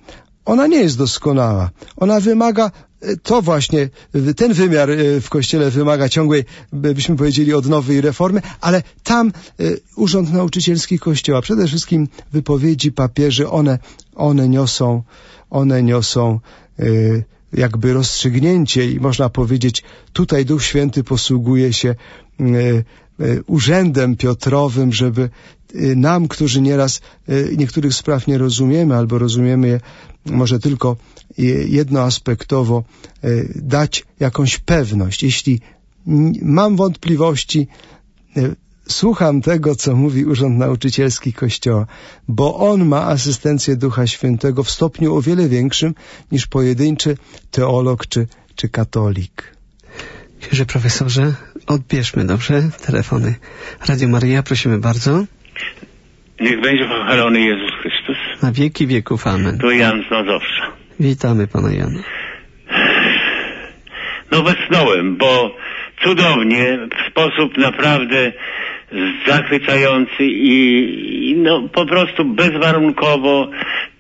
Speaker 2: ona nie jest doskonała. Ona wymaga, to właśnie, ten wymiar w Kościele wymaga ciągłej, byśmy powiedzieli, odnowy i reformy, ale tam Urząd Nauczycielski Kościoła, przede wszystkim wypowiedzi papieży, one niosą jakby rozstrzygnięcie i można powiedzieć, tutaj Duch Święty posługuje się urzędem Piotrowym, żeby nam, którzy nieraz niektórych spraw nie rozumiemy, albo rozumiemy je może tylko jednoaspektowo, dać jakąś pewność. Jeśli mam wątpliwości, słucham tego, co mówi Urząd Nauczycielski Kościoła, bo on ma asystencję Ducha Świętego w stopniu o wiele większym niż pojedynczy teolog czy katolik.
Speaker 1: Księże profesorze, odbierzmy, dobrze, telefony. Radio Maryja, prosimy bardzo.
Speaker 3: Niech będzie pochwalony Jezus Chrystus.
Speaker 1: Na wieki wieków, amen.
Speaker 3: To Jan z Mazowsza.
Speaker 1: Witamy pana Jana.
Speaker 3: No wesnąłem, bo cudownie, w sposób naprawdę zachwycający i no po prostu bezwarunkowo,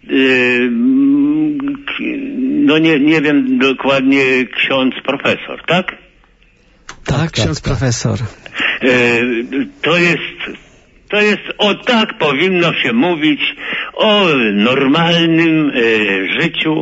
Speaker 3: no nie wiem dokładnie, ksiądz profesor, tak?
Speaker 1: Tak, ksiądz profesor.
Speaker 3: To jest, o tak powinno się mówić o normalnym życiu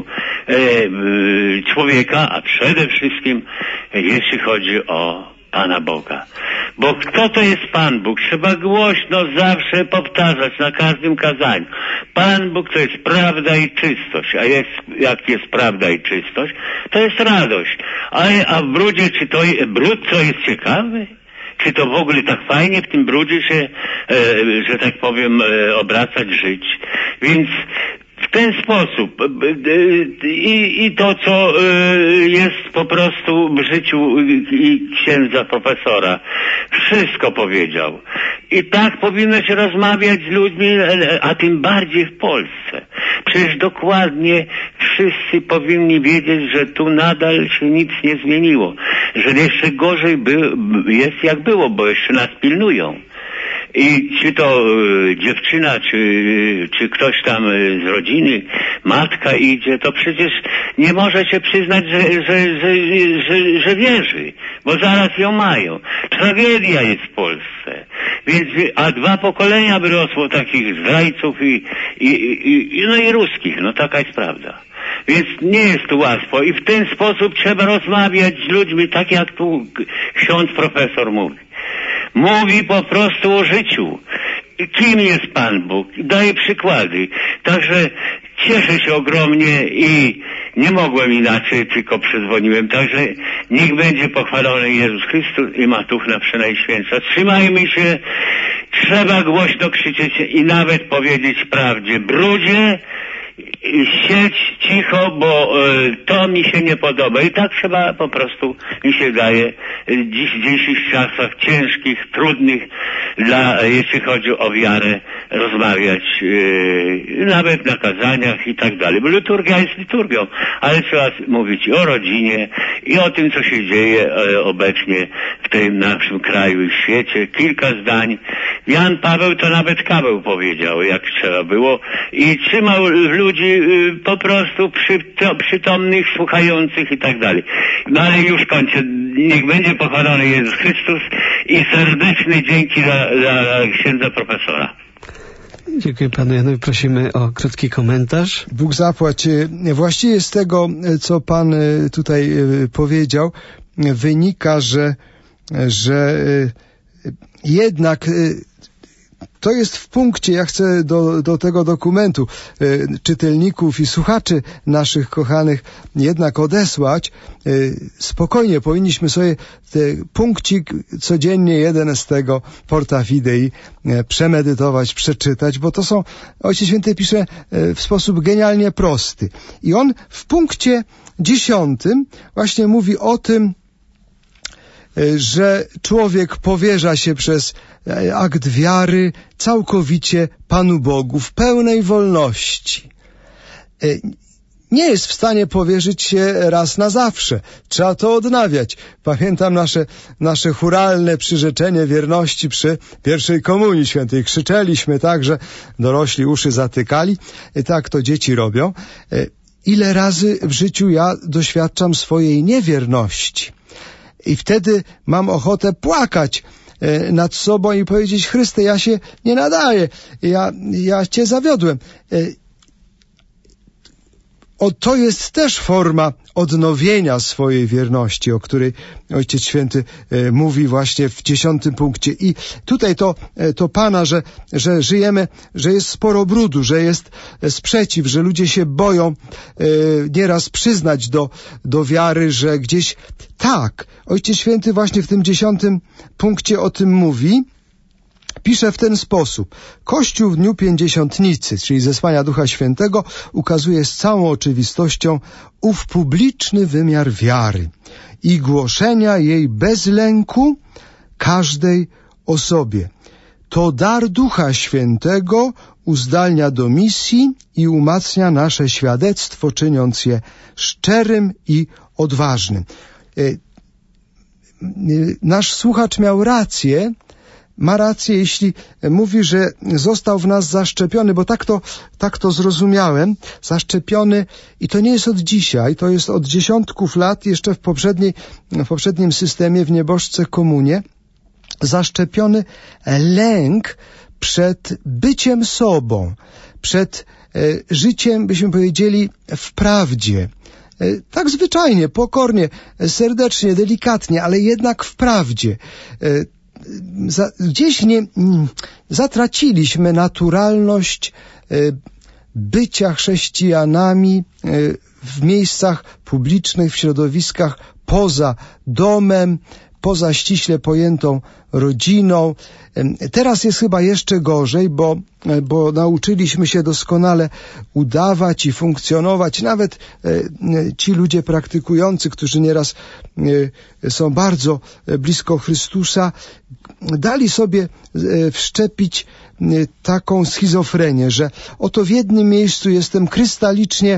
Speaker 3: człowieka, a przede wszystkim jeśli chodzi o Pana Boga. Bo kto to jest Pan Bóg? Trzeba głośno zawsze powtarzać na każdym kazaniu. Pan Bóg to jest prawda i czystość, jak jest prawda i czystość, to jest radość. A w brudzie, czy to brud co jest ciekawy? Czy to w ogóle tak fajnie w tym brudzie się, że tak powiem, obracać, żyć? Więc w ten sposób i to, co jest po prostu w życiu i księdza profesora, wszystko powiedział. I tak powinno się rozmawiać z ludźmi, a tym bardziej w Polsce. Przecież dokładnie wszyscy powinni wiedzieć, że tu nadal się nic nie zmieniło. Że jeszcze gorzej jest jak było, bo jeszcze nas pilnują. I czy to dziewczyna, czy ktoś tam z rodziny, matka idzie, to przecież nie może się przyznać, że wierzy, bo zaraz ją mają. Tragedia jest w Polsce. Więc, a 2 pokolenia wyrosło takich zdrajców i ruskich, no taka jest prawda. Więc nie jest tu łatwo i w ten sposób trzeba rozmawiać z ludźmi, tak jak tu ksiądz profesor mówi. Mówi po prostu o życiu. Kim jest Pan Bóg? Daje przykłady. Także cieszę się ogromnie i nie mogłem inaczej, tylko przyzwoniłem. Także niech będzie pochwalony Jezus Chrystus i Matuchna Przenajświętsza. Trzymajmy się. Trzeba głośno krzyczeć i nawet powiedzieć prawdzie. Brudzie, siedź cicho, bo to mi się nie podoba. I tak trzeba po prostu, mi się daje, w dzisiejszych czasach ciężkich, trudnych, jeśli chodzi o wiarę, rozmawiać, nawet na kazaniach i tak dalej. Bo liturgia jest liturgią, ale trzeba mówić i o rodzinie, i o tym, co się dzieje obecnie w tym naszym kraju i świecie. Kilka zdań. Jan Paweł to nawet kawał powiedział, jak trzeba było, i trzymał ludzi po prostu przytomnych, słuchających i tak dalej. No ale już kończę. Niech będzie pochwalony Jezus Chrystus i serdeczne dzięki dla księdza profesora.
Speaker 1: Dziękuję panu Janowi. Prosimy o krótki komentarz.
Speaker 2: Bóg zapłać. Właściwie z tego, co pan tutaj powiedział, wynika, że jednak to jest w punkcie, ja chcę do tego dokumentu czytelników i słuchaczy naszych kochanych jednak odesłać. Spokojnie powinniśmy sobie punkcik codziennie jeden z tego Porta Fidei przemedytować, przeczytać, bo to są, Ojciec Święty pisze w sposób genialnie prosty. I on w punkcie 10 właśnie mówi o tym, że człowiek powierza się przez akt wiary całkowicie Panu Bogu w pełnej wolności. Nie jest w stanie powierzyć się raz na zawsze. Trzeba to odnawiać. Pamiętam nasze chóralne przyrzeczenie wierności przy pierwszej komunii świętej. Krzyczeliśmy tak, że dorośli uszy zatykali. Tak to dzieci robią. ile razy w życiu ja doświadczam swojej niewierności. I wtedy mam ochotę płakać nad sobą i powiedzieć: Chryste, ja się nie nadaję, ja Cię zawiodłem. To jest też forma odnowienia swojej wierności, o której Ojciec Święty mówi właśnie w 10. punkcie. I tutaj to Pana, że żyjemy, że jest sporo brudu, że jest sprzeciw, że ludzie się boją nieraz przyznać do wiary, że gdzieś tak. Ojciec Święty właśnie w tym 10. punkcie o tym mówi. Pisze w ten sposób: Kościół w dniu Pięćdziesiątnicy, czyli zesłania Ducha Świętego, ukazuje z całą oczywistością ów publiczny wymiar wiary i głoszenia jej bez lęku każdej osobie. To dar Ducha Świętego uzdalnia do misji i umacnia nasze świadectwo, czyniąc je szczerym i odważnym. Nasz słuchacz miał rację, ma rację, jeśli mówi, że został w nas zaszczepiony, bo tak to zrozumiałem, zaszczepiony, i to nie jest od dzisiaj, to jest od dziesiątków lat, jeszcze w poprzednim systemie, w nieboszce komunie, zaszczepiony lęk przed byciem sobą, przed życiem, byśmy powiedzieli, w prawdzie. Tak zwyczajnie, pokornie, serdecznie, delikatnie, ale jednak w prawdzie. Gdzieś zatraciliśmy naturalność bycia chrześcijanami w miejscach publicznych, w środowiskach poza domem, poza ściśle pojętą rodziną. Teraz jest chyba jeszcze gorzej, bo nauczyliśmy się doskonale udawać i funkcjonować. Nawet ci ludzie praktykujący, którzy nieraz są bardzo blisko Chrystusa, dali sobie wszczepić taką schizofrenię, że oto w jednym miejscu jestem krystalicznie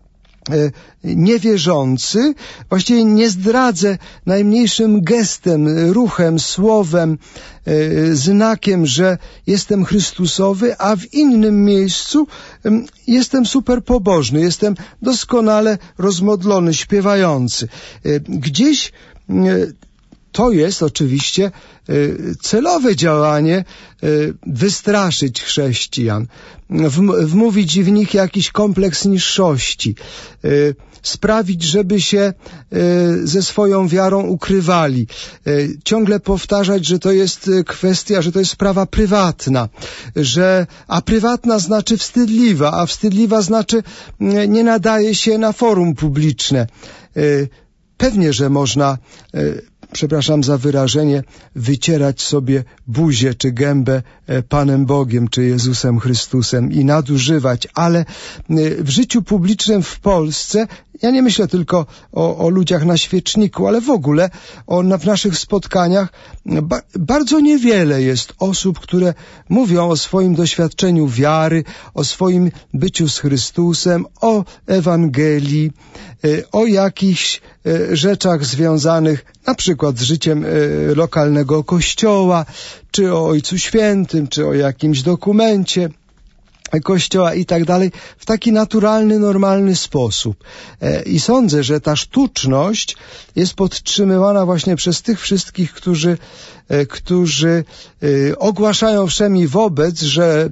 Speaker 2: niewierzący, właściwie nie zdradzę najmniejszym gestem, ruchem, słowem, znakiem, że jestem Chrystusowy, a w innym miejscu jestem super pobożny, jestem doskonale rozmodlony, śpiewający. Gdzieś to jest oczywiście celowe działanie, wystraszyć chrześcijan, wmówić w nich jakiś kompleks niższości, sprawić, żeby się ze swoją wiarą ukrywali, ciągle powtarzać, że to jest kwestia, że to jest sprawa prywatna, a prywatna znaczy wstydliwa, a wstydliwa znaczy nie nadaje się na forum publiczne. Pewnie, że można, przepraszam za wyrażenie, wycierać sobie buzię czy gębę Panem Bogiem czy Jezusem Chrystusem i nadużywać, ale w życiu publicznym w Polsce, ja nie myślę tylko o ludziach na świeczniku, ale w ogóle w naszych spotkaniach bardzo niewiele jest osób, które mówią o swoim doświadczeniu wiary, o swoim byciu z Chrystusem, o Ewangelii, o jakichś rzeczach związanych na przykład z życiem lokalnego kościoła, czy o Ojcu Świętym, czy o jakimś dokumencie Kościoła i tak dalej, w taki naturalny, normalny sposób. I sądzę, że ta sztuczność jest podtrzymywana właśnie przez tych wszystkich, którzy ogłaszają wszemi wobec, że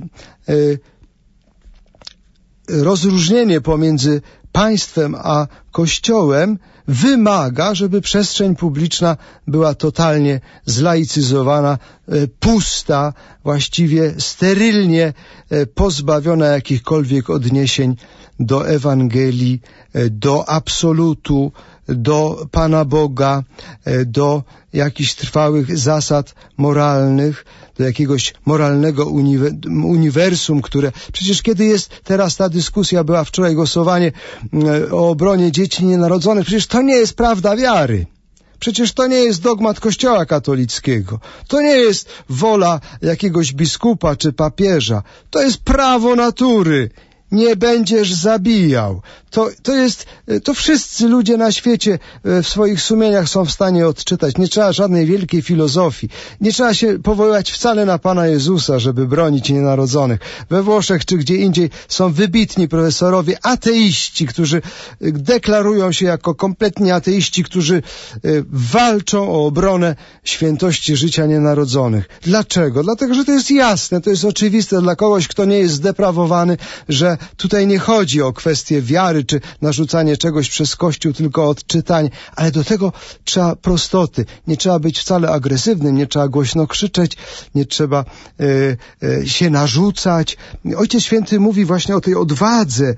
Speaker 2: rozróżnienie pomiędzy państwem a Kościołem wymaga, żeby przestrzeń publiczna była totalnie zlaicyzowana, pusta, właściwie sterylnie pozbawiona jakichkolwiek odniesień do Ewangelii, do absolutu, do Pana Boga, do jakichś trwałych zasad moralnych, do jakiegoś moralnego uniwersum, które... Przecież kiedy jest teraz ta dyskusja, była wczoraj głosowanie o obronie dzieci nienarodzonych, przecież to nie jest prawda wiary. Przecież to nie jest dogmat Kościoła katolickiego. To nie jest wola jakiegoś biskupa czy papieża. To jest prawo natury. nie będziesz zabijał. To wszyscy ludzie na świecie w swoich sumieniach są w stanie odczytać. Nie trzeba żadnej wielkiej filozofii. Nie trzeba się powoływać wcale na Pana Jezusa, żeby bronić nienarodzonych. We Włoszech czy gdzie indziej są wybitni profesorowie, ateiści, którzy deklarują się jako kompletni ateiści, którzy walczą o obronę świętości życia nienarodzonych. Dlaczego? Dlatego, że to jest jasne, to jest oczywiste dla kogoś, kto nie jest zdeprawowany, że tutaj nie chodzi o kwestię wiary, czy narzucanie czegoś przez Kościół, tylko odczytanie, ale do tego trzeba prostoty. Nie trzeba być wcale agresywnym, nie trzeba głośno krzyczeć, nie trzeba się narzucać. Ojciec Święty mówi właśnie o tej odwadze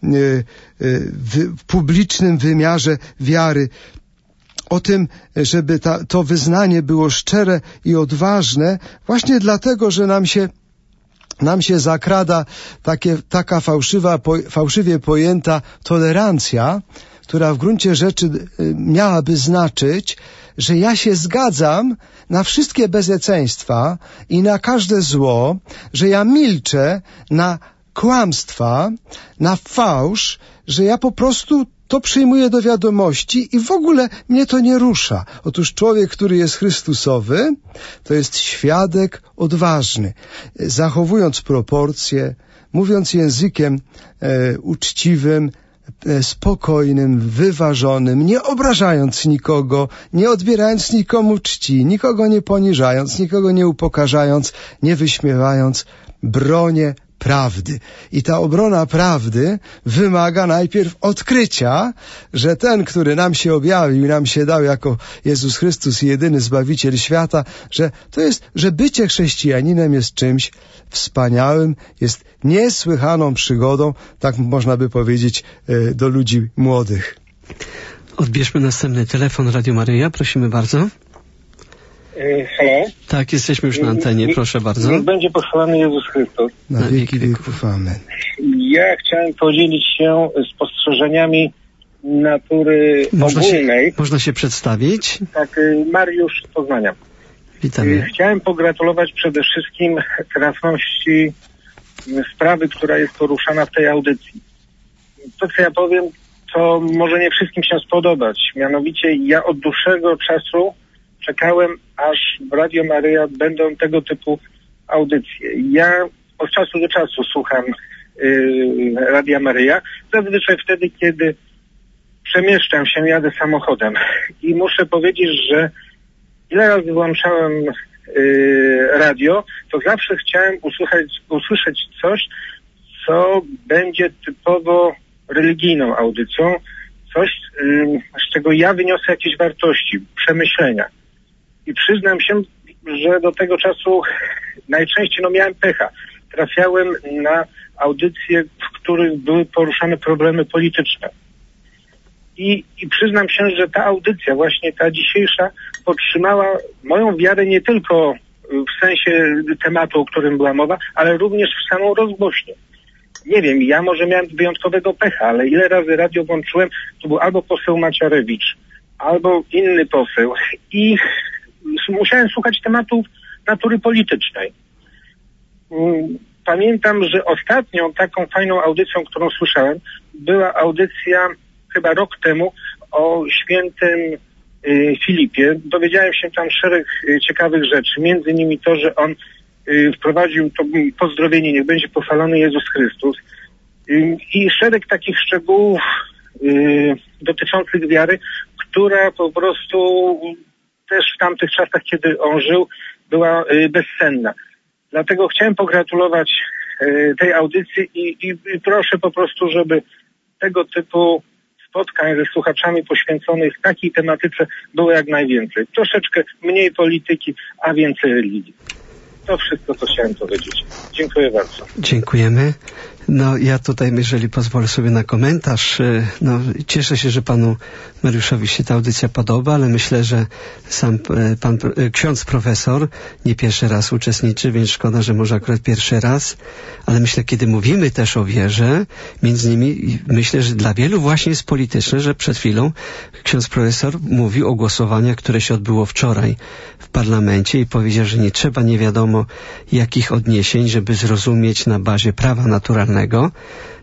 Speaker 2: w publicznym wymiarze wiary, o tym, żeby to wyznanie było szczere i odważne, właśnie dlatego, że nam się zakrada taka fałszywie pojęta tolerancja, która w gruncie rzeczy miałaby znaczyć, że ja się zgadzam na wszystkie bezeceństwa i na każde zło, że ja milczę na kłamstwa, na fałsz, że ja po prostu to przyjmuję do wiadomości i w ogóle mnie to nie rusza. Otóż człowiek, który jest Chrystusowy, to jest świadek odważny. Zachowując proporcje, mówiąc językiem uczciwym, spokojnym, wyważonym, nie obrażając nikogo, nie odbierając nikomu czci, nikogo nie poniżając, nikogo nie upokarzając, nie wyśmiewając, bronię prawdy. I ta obrona prawdy wymaga najpierw odkrycia, że ten, który nam się objawił i nam się dał jako Jezus Chrystus, jedyny Zbawiciel świata, że bycie chrześcijaninem jest czymś wspaniałym, jest niesłychaną przygodą, tak można by powiedzieć, do ludzi młodych.
Speaker 1: Odbierzmy następny telefon. Radio Maryja, prosimy bardzo.
Speaker 4: Halo?
Speaker 1: Tak, jesteśmy już na antenie, proszę bardzo.
Speaker 4: Niech będzie pochwalony Jezus Chrystus.
Speaker 2: Na wieki wieków. Amen.
Speaker 4: Ja chciałem podzielić się spostrzeżeniami natury ogólnej.
Speaker 1: Można się przedstawić?
Speaker 4: Tak, Mariusz z Poznania.
Speaker 1: Witamy.
Speaker 4: Chciałem pogratulować przede wszystkim trafności sprawy, która jest poruszana w tej audycji. To, co ja powiem, to może nie wszystkim się spodobać. Mianowicie ja od dłuższego czasu czekałem, aż w Radio Maryja będą tego typu audycje. Ja od czasu do czasu słucham Radia Maryja, zazwyczaj wtedy, kiedy przemieszczam się, jadę samochodem. I muszę powiedzieć, że ile razy włączałem radio, to zawsze chciałem usłyszeć coś, co będzie typowo religijną audycją, coś, z czego ja wyniosę jakieś wartości, przemyślenia. I przyznam się, że do tego czasu najczęściej miałem pecha. Trafiałem na audycje, w których były poruszane problemy polityczne. I przyznam się, że ta audycja, właśnie ta dzisiejsza, podtrzymała moją wiarę nie tylko w sensie tematu, o którym była mowa, ale również w samą rozgłośnię. Nie wiem, ja może miałem wyjątkowego pecha, ale ile razy radio włączyłem, to był albo poseł Maciarewicz, albo inny poseł i musiałem słuchać tematów natury politycznej. Pamiętam, że ostatnią taką fajną audycją, którą słyszałem, była audycja chyba rok temu o świętym Filipie. Dowiedziałem się tam szereg ciekawych rzeczy, między innymi to, że on wprowadził to pozdrowienie, niech będzie pochwalony Jezus Chrystus, i szereg takich szczegółów dotyczących wiary, która po prostu też w tamtych czasach, kiedy on żył, była bezcenna. Dlatego chciałem pogratulować tej audycji i proszę po prostu, żeby tego typu spotkań ze słuchaczami poświęconych takiej tematyce było jak najwięcej. Troszeczkę mniej polityki, a więcej religii. To wszystko, co chciałem powiedzieć. Dziękuję bardzo.
Speaker 1: Dziękujemy. Ja tutaj, jeżeli pozwolę sobie na komentarz, cieszę się, że panu Mariuszowi się ta audycja podoba, ale myślę, że sam ksiądz profesor nie pierwszy raz uczestniczy, więc szkoda, że może akurat pierwszy raz, ale myślę, kiedy mówimy też o wierze, między innymi myślę, że dla wielu właśnie jest polityczne, że przed chwilą ksiądz profesor mówił o głosowaniach, które się odbyło wczoraj w parlamencie i powiedział, że nie trzeba nie wiadomo jakich odniesień, żeby zrozumieć na bazie prawa naturalnego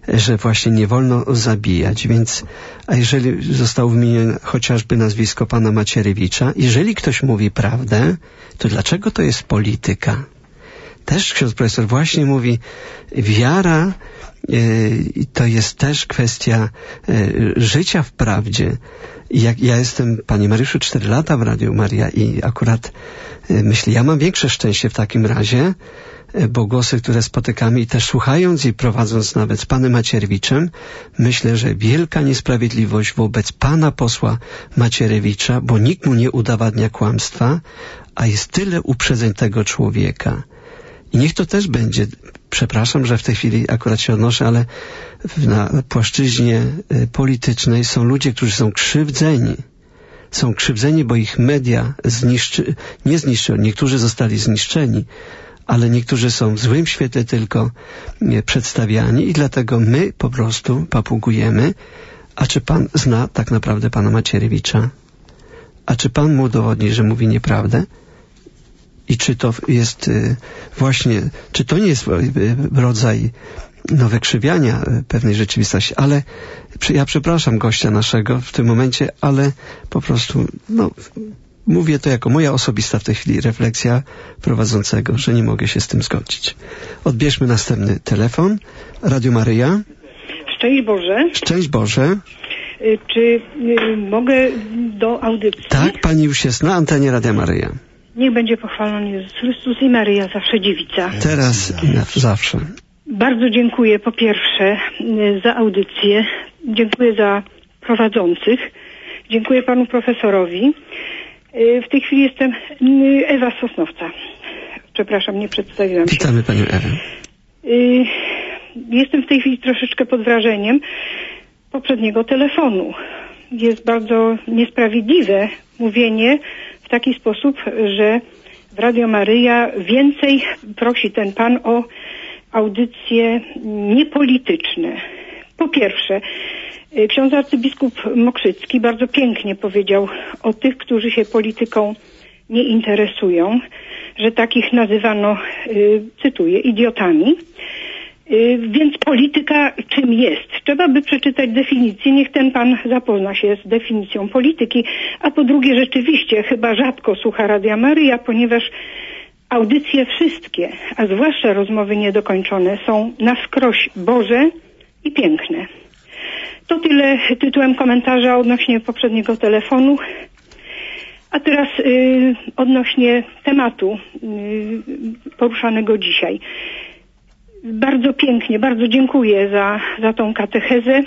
Speaker 1: że właśnie nie wolno zabijać. Więc, a jeżeli zostało wymienione chociażby nazwisko pana Macierewicza, jeżeli ktoś mówi prawdę, to dlaczego to jest polityka? Też ksiądz profesor właśnie mówi, wiara to jest też kwestia życia w prawdzie. Ja jestem, panie Mariuszu, 4 lata w Radiu Maryja i akurat myślę, ja mam większe szczęście w takim razie, bo głosy, które spotykamy i też słuchając i prowadząc nawet z panem Macierewiczem, myślę, że wielka niesprawiedliwość wobec pana posła Macierewicza, bo nikt mu nie udowadnia kłamstwa, a jest tyle uprzedzeń tego człowieka. I niech to też będzie, przepraszam, że w tej chwili akurat się odnoszę, ale na płaszczyźnie politycznej są ludzie, którzy są krzywdzeni. Są krzywdzeni, bo ich media nie zniszczyły. Niektórzy zostali zniszczeni, ale niektórzy są w złym świetle tylko przedstawiani i dlatego my po prostu papugujemy. A czy pan zna tak naprawdę pana Macierewicza? A czy pan mu udowodni, że mówi nieprawdę? I czy to jest właśnie, czy to nie jest rodzaj wykrzywiania pewnej rzeczywistości, ale ja przepraszam gościa naszego w tym momencie, ale po prostu, mówię to jako moja osobista w tej chwili refleksja prowadzącego, że nie mogę się z tym zgodzić. Odbierzmy następny telefon. Radio Maryja.
Speaker 5: Szczęść Boże.
Speaker 1: Szczęść Boże.
Speaker 5: Czy mogę do audycji?
Speaker 1: Tak, pani już jest na antenie Radia Maryja.
Speaker 5: Niech będzie pochwalony Jezus Chrystus i Maryja zawsze dziewica.
Speaker 1: Teraz i zawsze.
Speaker 5: Bardzo dziękuję po pierwsze za audycję. Dziękuję za prowadzących. Dziękuję panu profesorowi. W tej chwili jestem Ewa z Sosnowca. Przepraszam, nie przedstawiłam się.
Speaker 1: Witamy panią Ewę.
Speaker 5: Jestem w tej chwili troszeczkę pod wrażeniem poprzedniego telefonu. Jest bardzo niesprawiedliwe mówienie w taki sposób, że w Radio Maryja więcej prosi ten pan o audycje niepolityczne. Po pierwsze, ksiądz arcybiskup Mokrzycki bardzo pięknie powiedział o tych, którzy się polityką nie interesują, że takich nazywano, cytuję, idiotami. Więc polityka czym jest? Trzeba by przeczytać definicję, niech ten pan zapozna się z definicją polityki, a po drugie rzeczywiście chyba rzadko słucha Radia Maryja, ponieważ audycje wszystkie, a zwłaszcza rozmowy niedokończone są na wskroś Boże i piękne. To tyle tytułem komentarza odnośnie poprzedniego telefonu. A teraz odnośnie tematu poruszanego dzisiaj. Bardzo pięknie, bardzo dziękuję za tą katechezę,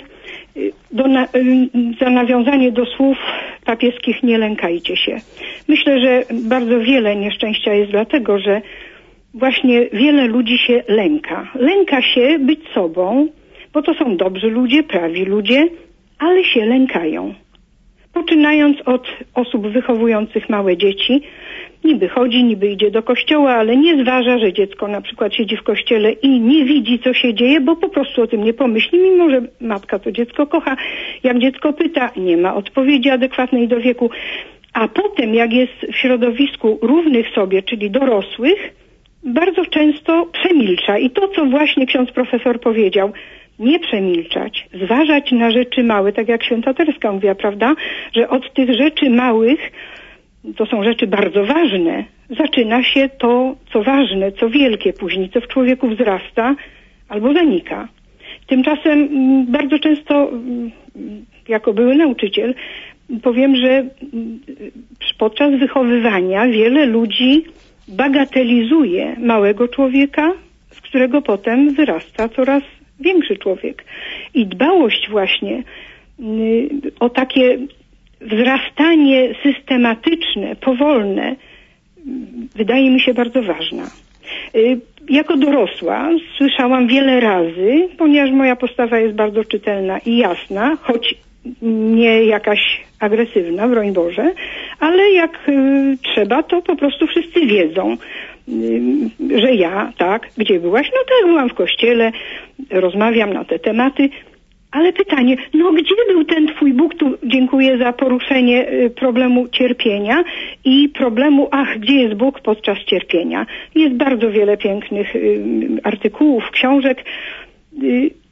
Speaker 5: za nawiązanie do słów papieskich nie lękajcie się. Myślę, że bardzo wiele nieszczęścia jest dlatego, że właśnie wiele ludzi się lęka. Lęka się być sobą, bo to są dobrzy ludzie, prawi ludzie, ale się lękają. Poczynając od osób wychowujących małe dzieci, niby chodzi, niby idzie do kościoła, ale nie zważa, że dziecko na przykład siedzi w kościele i nie widzi, co się dzieje, bo po prostu o tym nie pomyśli, mimo że matka to dziecko kocha. Jak dziecko pyta, nie ma odpowiedzi adekwatnej do wieku. A potem, jak jest w środowisku równych sobie, czyli dorosłych, bardzo często przemilcza. I to, co właśnie ksiądz profesor powiedział, nie przemilczać, zważać na rzeczy małe, tak jak święta Tereska mówiła, prawda, że od tych rzeczy małych, to są rzeczy bardzo ważne, zaczyna się to, co ważne, co wielkie później, co w człowieku wzrasta albo zanika. Tymczasem bardzo często, jako były nauczyciel, powiem, że podczas wychowywania wiele ludzi bagatelizuje małego człowieka, z którego potem wyrasta coraz większy człowiek. I dbałość właśnie o takie wzrastanie systematyczne, powolne, wydaje mi się bardzo ważna. Jako dorosła słyszałam wiele razy, ponieważ moja postawa jest bardzo czytelna i jasna, choć nie jakaś agresywna, broń Boże, ale jak trzeba, to po prostu wszyscy wiedzą, że ja, tak, gdzie byłaś? No tak, byłam w kościele, rozmawiam na te tematy, ale pytanie, no gdzie był ten twój Bóg? Tu dziękuję za poruszenie problemu cierpienia i problemu, gdzie jest Bóg podczas cierpienia? Jest bardzo wiele pięknych artykułów, książek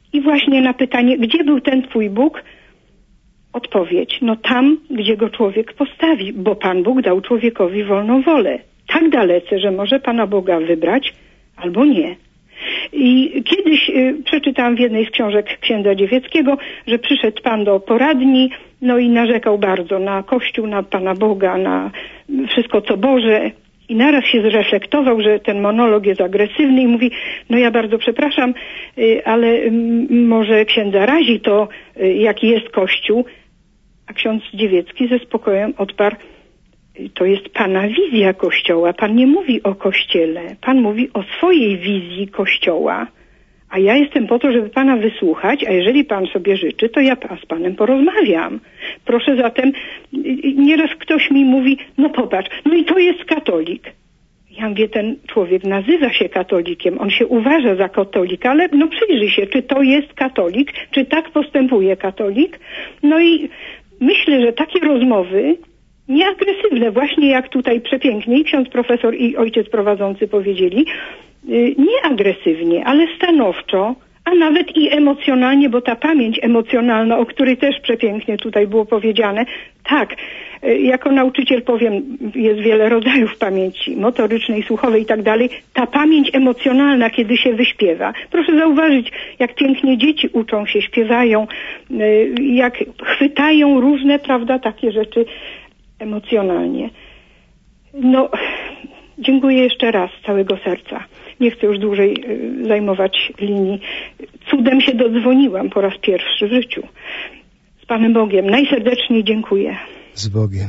Speaker 5: I właśnie na pytanie, gdzie był ten twój Bóg? Odpowiedź, no tam, gdzie go człowiek postawi, bo Pan Bóg dał człowiekowi wolną wolę. Tak dalece, że może Pana Boga wybrać albo nie. I kiedyś przeczytałam w jednej z książek księdza Dziewieckiego, że przyszedł Pan do poradni, no i narzekał bardzo na Kościół, na Pana Boga, na wszystko co Boże. I naraz się zreflektował, że ten monolog jest agresywny i mówi, no ja bardzo przepraszam, ale może księdza razi to, jaki jest Kościół. A ksiądz Dziewiecki ze spokojem odparł, to jest Pana wizja Kościoła. Pan nie mówi o Kościele. Pan mówi o swojej wizji Kościoła. A ja jestem po to, żeby Pana wysłuchać, a jeżeli Pan sobie życzy, to ja z Panem porozmawiam. Proszę zatem, nieraz ktoś mi mówi, no popatrz, no i to jest katolik. Ja mówię, ten człowiek nazywa się katolikiem, on się uważa za katolika, ale no przyjrzyj się, czy to jest katolik, czy tak postępuje katolik. No i myślę, że takie rozmowy, nieagresywne, właśnie jak tutaj przepięknie i ksiądz profesor i ojciec prowadzący powiedzieli, nie agresywnie, ale stanowczo, a nawet i emocjonalnie, bo ta pamięć emocjonalna, o której też przepięknie tutaj było powiedziane, tak, jako nauczyciel powiem, jest wiele rodzajów pamięci motorycznej, słuchowej i tak dalej. Ta pamięć emocjonalna, kiedy się wyśpiewa. Proszę zauważyć, jak pięknie dzieci uczą się, śpiewają, jak chwytają różne, prawda, takie rzeczy emocjonalnie. No, dziękuję jeszcze raz z całego serca. Nie chcę już dłużej zajmować linii. Cudem się dodzwoniłam po raz pierwszy w życiu. Z Panem Bogiem. Najserdeczniej dziękuję.
Speaker 2: Z Bogiem.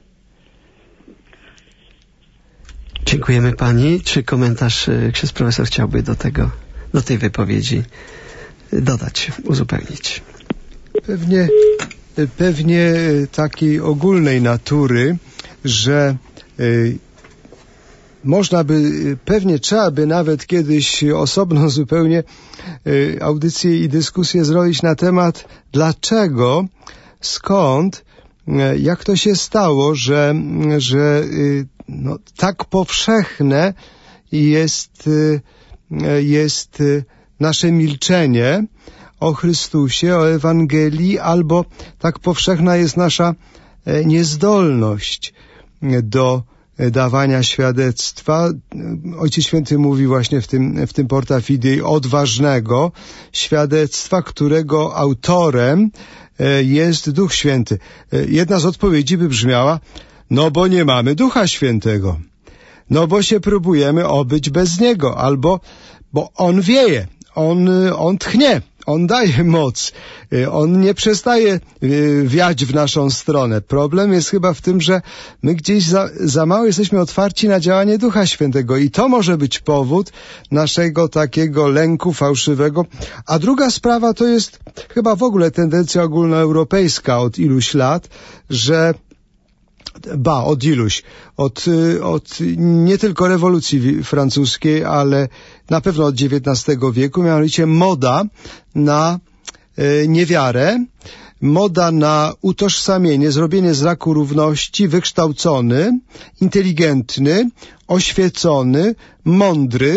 Speaker 1: Dziękujemy Pani. Czy komentarz ksiądz profesor chciałby do tej wypowiedzi dodać, uzupełnić?
Speaker 2: Pewnie takiej ogólnej natury, że można by, pewnie trzeba by nawet kiedyś osobną zupełnie audycję i dyskusję zrobić na temat dlaczego, skąd, jak to się stało, że no, tak powszechne jest nasze milczenie o Chrystusie, o Ewangelii, albo tak powszechna jest nasza niezdolność do dawania świadectwa. Ojciec Święty mówi właśnie w tym Porta Fidei odważnego świadectwa, którego autorem jest Duch Święty. Jedna z odpowiedzi by brzmiała, no bo nie mamy Ducha Świętego, no bo się próbujemy obyć bez Niego, albo bo On wieje, On tchnie, On daje moc, On nie przestaje wiać w naszą stronę. Problem jest chyba w tym, że my gdzieś za mało jesteśmy otwarci na działanie Ducha Świętego i to może być powód naszego takiego lęku fałszywego. A druga sprawa to jest chyba w ogóle tendencja ogólnoeuropejska od iluś lat, że od nie tylko rewolucji francuskiej, ale na pewno od XIX wieku, mianowicie moda na niewiarę, moda na utożsamienie, zrobienie znaku równości, wykształcony, inteligentny, oświecony, mądry,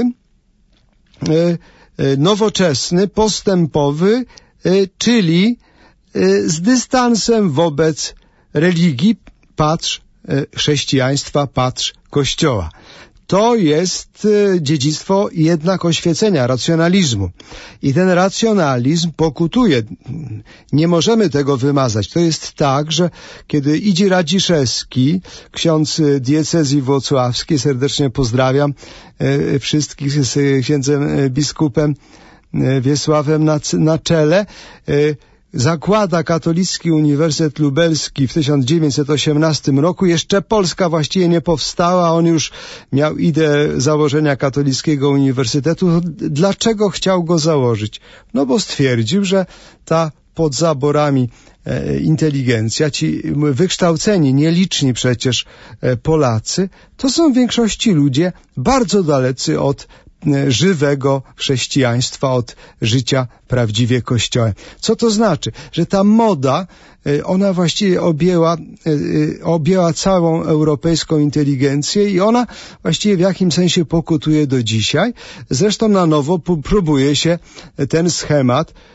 Speaker 2: nowoczesny, postępowy, czyli z dystansem wobec religii, patrz chrześcijaństwa, patrz Kościoła. To jest dziedzictwo jednak oświecenia, racjonalizmu. I ten racjonalizm pokutuje. Nie możemy tego wymazać. To jest tak, że kiedy idzie Radziszewski, ksiądz diecezji włocławskiej, serdecznie pozdrawiam wszystkich z księdzem biskupem Wiesławem na czele, zakłada Katolicki Uniwersytet Lubelski w 1918 roku. Jeszcze Polska właściwie nie powstała, on już miał ideę założenia Katolickiego Uniwersytetu. Dlaczego chciał go założyć? No bo stwierdził, że ta pod zaborami inteligencja, ci wykształceni, nieliczni przecież Polacy, to są w większości ludzie bardzo dalecy od żywego chrześcijaństwa, od życia prawdziwie Kościołem. Co to znaczy? Że ta moda, ona właściwie objęła całą europejską inteligencję i ona właściwie w jakimś sensie pokutuje do dzisiaj. Zresztą na nowo próbuje się ten schemat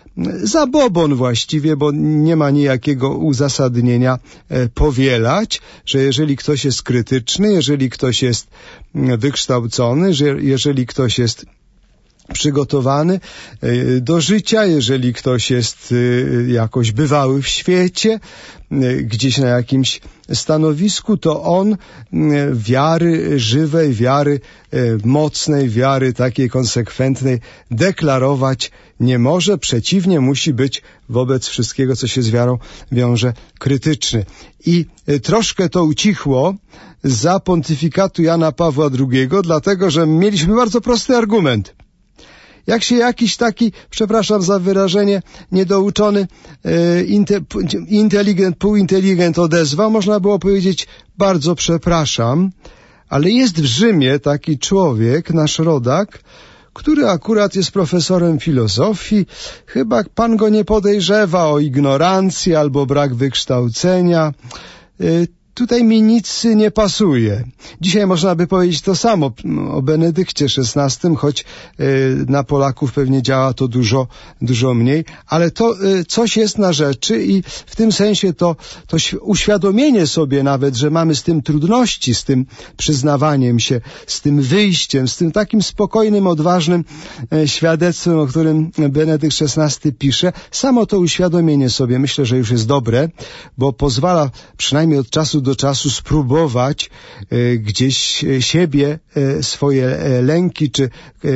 Speaker 2: zabobon właściwie, bo nie ma nijakiego uzasadnienia powielać, że jeżeli ktoś jest krytyczny, jeżeli ktoś jest wykształcony, że jeżeli ktoś jest przygotowany do życia, jeżeli ktoś jest jakoś bywały w świecie, gdzieś na jakimś stanowisku, to on wiary żywej, wiary mocnej, wiary takiej konsekwentnej deklarować nie może. Przeciwnie, musi być wobec wszystkiego, co się z wiarą wiąże, krytyczny. I troszkę to ucichło za pontyfikatu Jana Pawła II, dlatego że mieliśmy bardzo prosty argument. Jak się jakiś taki, przepraszam za wyrażenie, niedouczony inteligent, półinteligent odezwał, można było powiedzieć: bardzo przepraszam, ale jest w Rzymie taki człowiek, nasz rodak, który akurat jest profesorem filozofii. Chyba pan go nie podejrzewa o ignorancję albo brak wykształcenia. Tutaj mi nic nie pasuje. Dzisiaj można by powiedzieć to samo o Benedykcie XVI, choć na Polaków pewnie działa to dużo mniej, ale to coś jest na rzeczy i w tym sensie to uświadomienie sobie nawet, że mamy z tym trudności, z tym przyznawaniem się, z tym wyjściem, z tym takim spokojnym, odważnym świadectwem, o którym Benedykt XVI pisze, samo to uświadomienie sobie myślę, że już jest dobre, bo pozwala przynajmniej od czasu do czasu spróbować gdzieś siebie, swoje lęki czy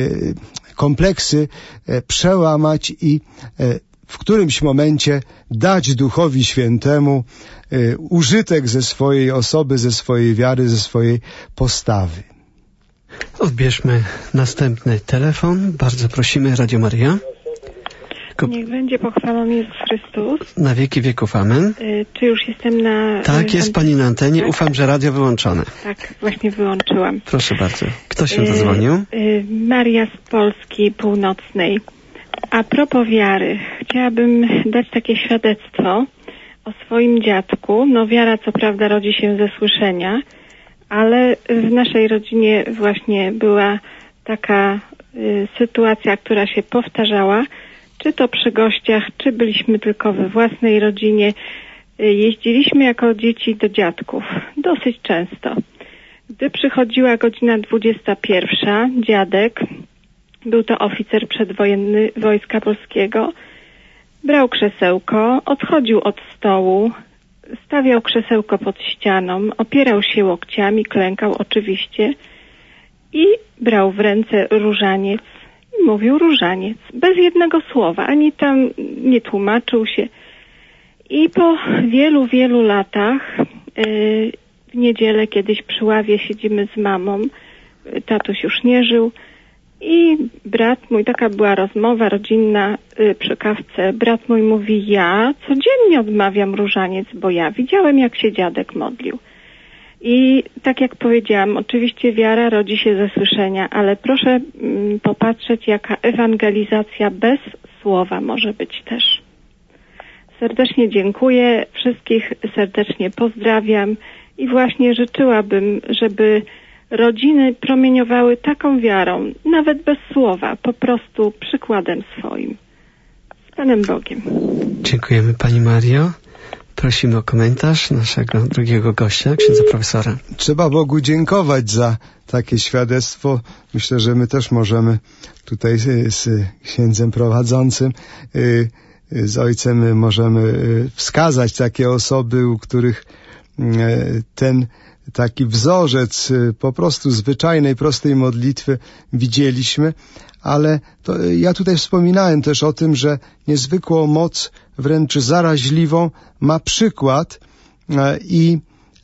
Speaker 2: kompleksy przełamać i w którymś momencie dać Duchowi Świętemu użytek ze swojej osoby, ze swojej wiary, ze swojej postawy.
Speaker 1: Odbierzmy następny telefon. Bardzo prosimy, Radio Maryja.
Speaker 6: Niech będzie pochwalony Jezus Chrystus.
Speaker 1: Na wieki wieków, amen.
Speaker 6: Czy już jestem na...
Speaker 1: Tak, jest pani na antenie. Tak. Ufam, że radio wyłączone.
Speaker 6: Tak, właśnie wyłączyłam.
Speaker 1: Proszę bardzo. Kto się zadzwonił?
Speaker 6: Maria z Polski Północnej. A propos wiary, chciałabym dać takie świadectwo o swoim dziadku. No wiara co prawda rodzi się ze słyszenia, ale w naszej rodzinie właśnie była taka sytuacja, która się powtarzała, czy to przy gościach, czy byliśmy tylko we własnej rodzinie. Jeździliśmy jako dzieci do dziadków dosyć często. Gdy przychodziła godzina 21, dziadek, był to oficer przedwojenny Wojska Polskiego, brał krzesełko, odchodził od stołu, stawiał krzesełko pod ścianą, opierał się łokciami, klękał oczywiście i brał w ręce różaniec i mówił różaniec, bez jednego słowa, ani tam nie tłumaczył się. I po wielu, wielu latach, w niedzielę kiedyś przy ławie siedzimy z mamą, tatuś już nie żył i brat mój, taka była rozmowa rodzinna przy kawce, brat mój mówi: ja codziennie odmawiam różaniec, bo ja widziałem, jak się dziadek modlił. I tak jak powiedziałam, oczywiście wiara rodzi się ze słyszenia, ale proszę popatrzeć, jaka ewangelizacja bez słowa może być też. Serdecznie dziękuję, wszystkich serdecznie pozdrawiam i właśnie życzyłabym, żeby rodziny promieniowały taką wiarą, nawet bez słowa, po prostu przykładem swoim. Z Panem Bogiem.
Speaker 1: Dziękujemy Pani Mario. Prosimy o komentarz naszego drugiego gościa, księdza profesora.
Speaker 2: Trzeba Bogu dziękować za takie świadectwo. Myślę, że my też możemy tutaj z księdzem prowadzącym, z ojcem możemy wskazać takie osoby, u których ten taki wzorzec po prostu zwyczajnej, prostej modlitwy widzieliśmy, ale ja tutaj wspominałem też o tym, że niezwykłą moc, wręcz zaraźliwą ma przykład i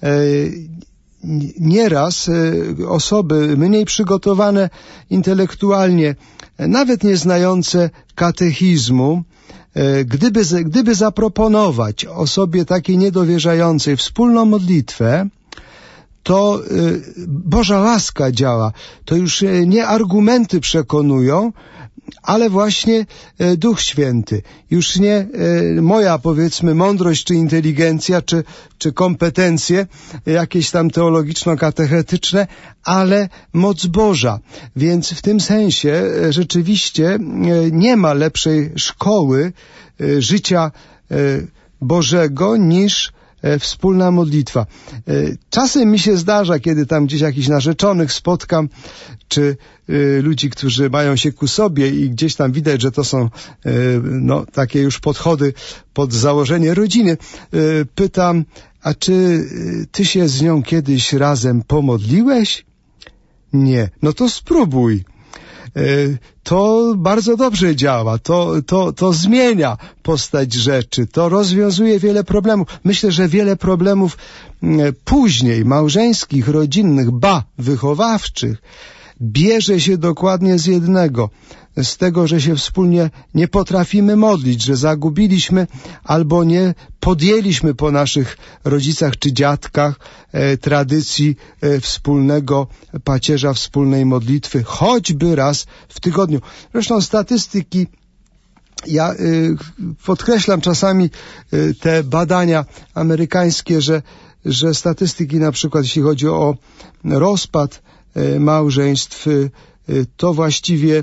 Speaker 2: nieraz osoby mniej przygotowane intelektualnie, nawet nie znające katechizmu, gdyby zaproponować osobie takiej niedowierzającej wspólną modlitwę, to Boża łaska działa. To już nie argumenty przekonują, ale właśnie Duch Święty. Już nie moja, powiedzmy, mądrość, czy inteligencja, czy kompetencje jakieś tam teologiczno-katechetyczne, ale moc Boża. Więc w tym sensie rzeczywiście nie ma lepszej szkoły życia Bożego niż wspólna modlitwa. Czasem mi się zdarza, kiedy tam gdzieś jakichś narzeczonych spotkam, czy ludzi, którzy mają się ku sobie i gdzieś tam widać, że to są takie już podchody pod założenie rodziny, pytam, a czy ty się z nią kiedyś razem pomodliłeś? Nie. No to spróbuj. To bardzo dobrze działa, to zmienia postać rzeczy, to rozwiązuje wiele problemów. Myślę, że wiele problemów później, małżeńskich, rodzinnych, wychowawczych, bierze się dokładnie z jednego, z tego, że się wspólnie nie potrafimy modlić, że zagubiliśmy albo nie podjęliśmy po naszych rodzicach czy dziadkach tradycji wspólnego pacierza, wspólnej modlitwy, choćby raz w tygodniu. Zresztą statystyki, ja podkreślam czasami te badania amerykańskie, że statystyki na przykład jeśli chodzi o rozpad małżeństw, to właściwie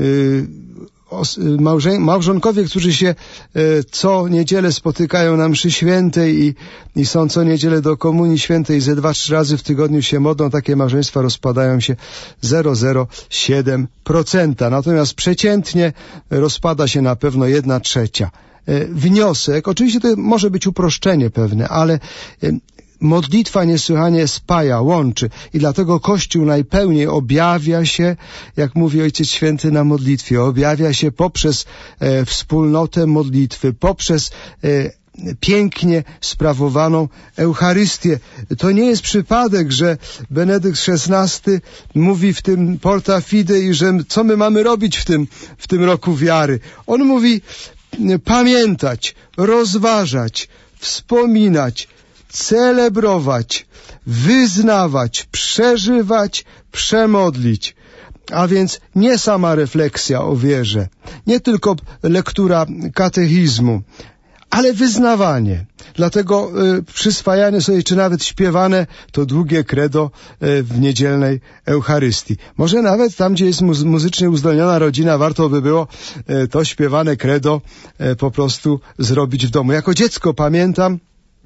Speaker 2: małżonkowie, którzy się co niedzielę spotykają na mszy świętej i są co niedzielę do komunii świętej, ze 2-3 razy w tygodniu się modlą, takie małżeństwa rozpadają się 0,07%. Natomiast przeciętnie rozpada się na pewno 1/3. Wniosek, oczywiście to może być uproszczenie pewne, ale modlitwa niesłychanie spaja, łączy i dlatego Kościół najpełniej objawia się, jak mówi Ojciec Święty, na modlitwie. Objawia się poprzez wspólnotę modlitwy, poprzez pięknie sprawowaną Eucharystię. To nie jest przypadek, że Benedykt XVI mówi w tym Porta Fidei, że co my mamy robić w tym roku wiary. On mówi pamiętać, rozważać, wspominać, celebrować, wyznawać, przeżywać, przemodlić. A więc nie sama refleksja o wierze, nie tylko lektura katechizmu, ale wyznawanie. Dlatego przyswajane sobie, czy nawet śpiewane to długie credo w niedzielnej Eucharystii. Może nawet tam, gdzie jest muzycznie uzdolniona rodzina, warto by było to śpiewane credo po prostu zrobić w domu. Jako dziecko pamiętam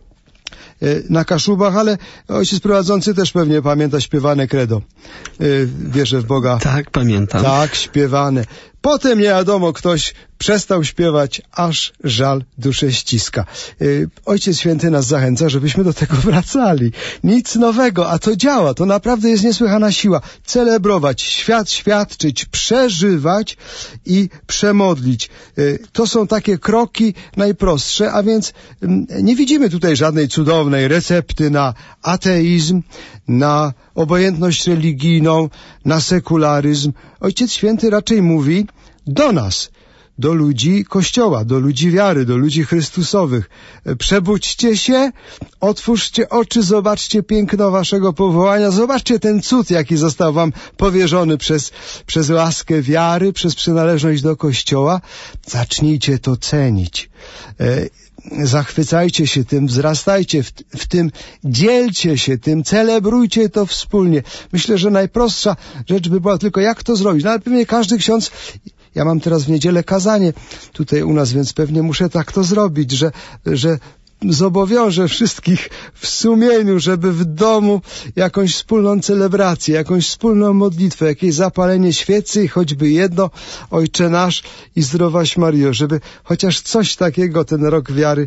Speaker 2: na Kaszubach, ale ojciec prowadzący też pewnie pamięta śpiewane credo. Wierzę w Boga.
Speaker 1: Tak, pamiętam.
Speaker 2: Tak, śpiewane. Potem nie wiadomo, ktoś przestał śpiewać, aż żal duszę ściska. Ojciec Święty nas zachęca, żebyśmy do tego wracali. Nic nowego, a to działa. To naprawdę jest niesłychana siła. Celebrować, świadczyć, przeżywać i przemodlić. To są takie kroki najprostsze, a więc nie widzimy tutaj żadnej cudownej recepty na ateizm, na obojętność religijną, na sekularyzm. Ojciec Święty raczej mówi do nas, do ludzi Kościoła, do ludzi wiary, do ludzi Chrystusowych. Przebudźcie się, otwórzcie oczy, zobaczcie piękno waszego powołania, zobaczcie ten cud, jaki został wam powierzony przez łaskę wiary, przez przynależność do Kościoła. Zacznijcie to cenić. Zachwycajcie się tym, wzrastajcie w tym, dzielcie się tym, celebrujcie to wspólnie. Myślę, że najprostsza rzecz by była tylko, jak to zrobić. Nawet pewnie każdy ksiądz, ja mam teraz w niedzielę kazanie tutaj u nas, więc pewnie muszę tak to zrobić, że zobowiążę wszystkich w sumieniu, żeby w domu jakąś wspólną celebrację, jakąś wspólną modlitwę, jakieś zapalenie świecy i choćby jedno Ojcze Nasz i Zdrowaś Maryjo, żeby chociaż coś takiego ten rok wiary,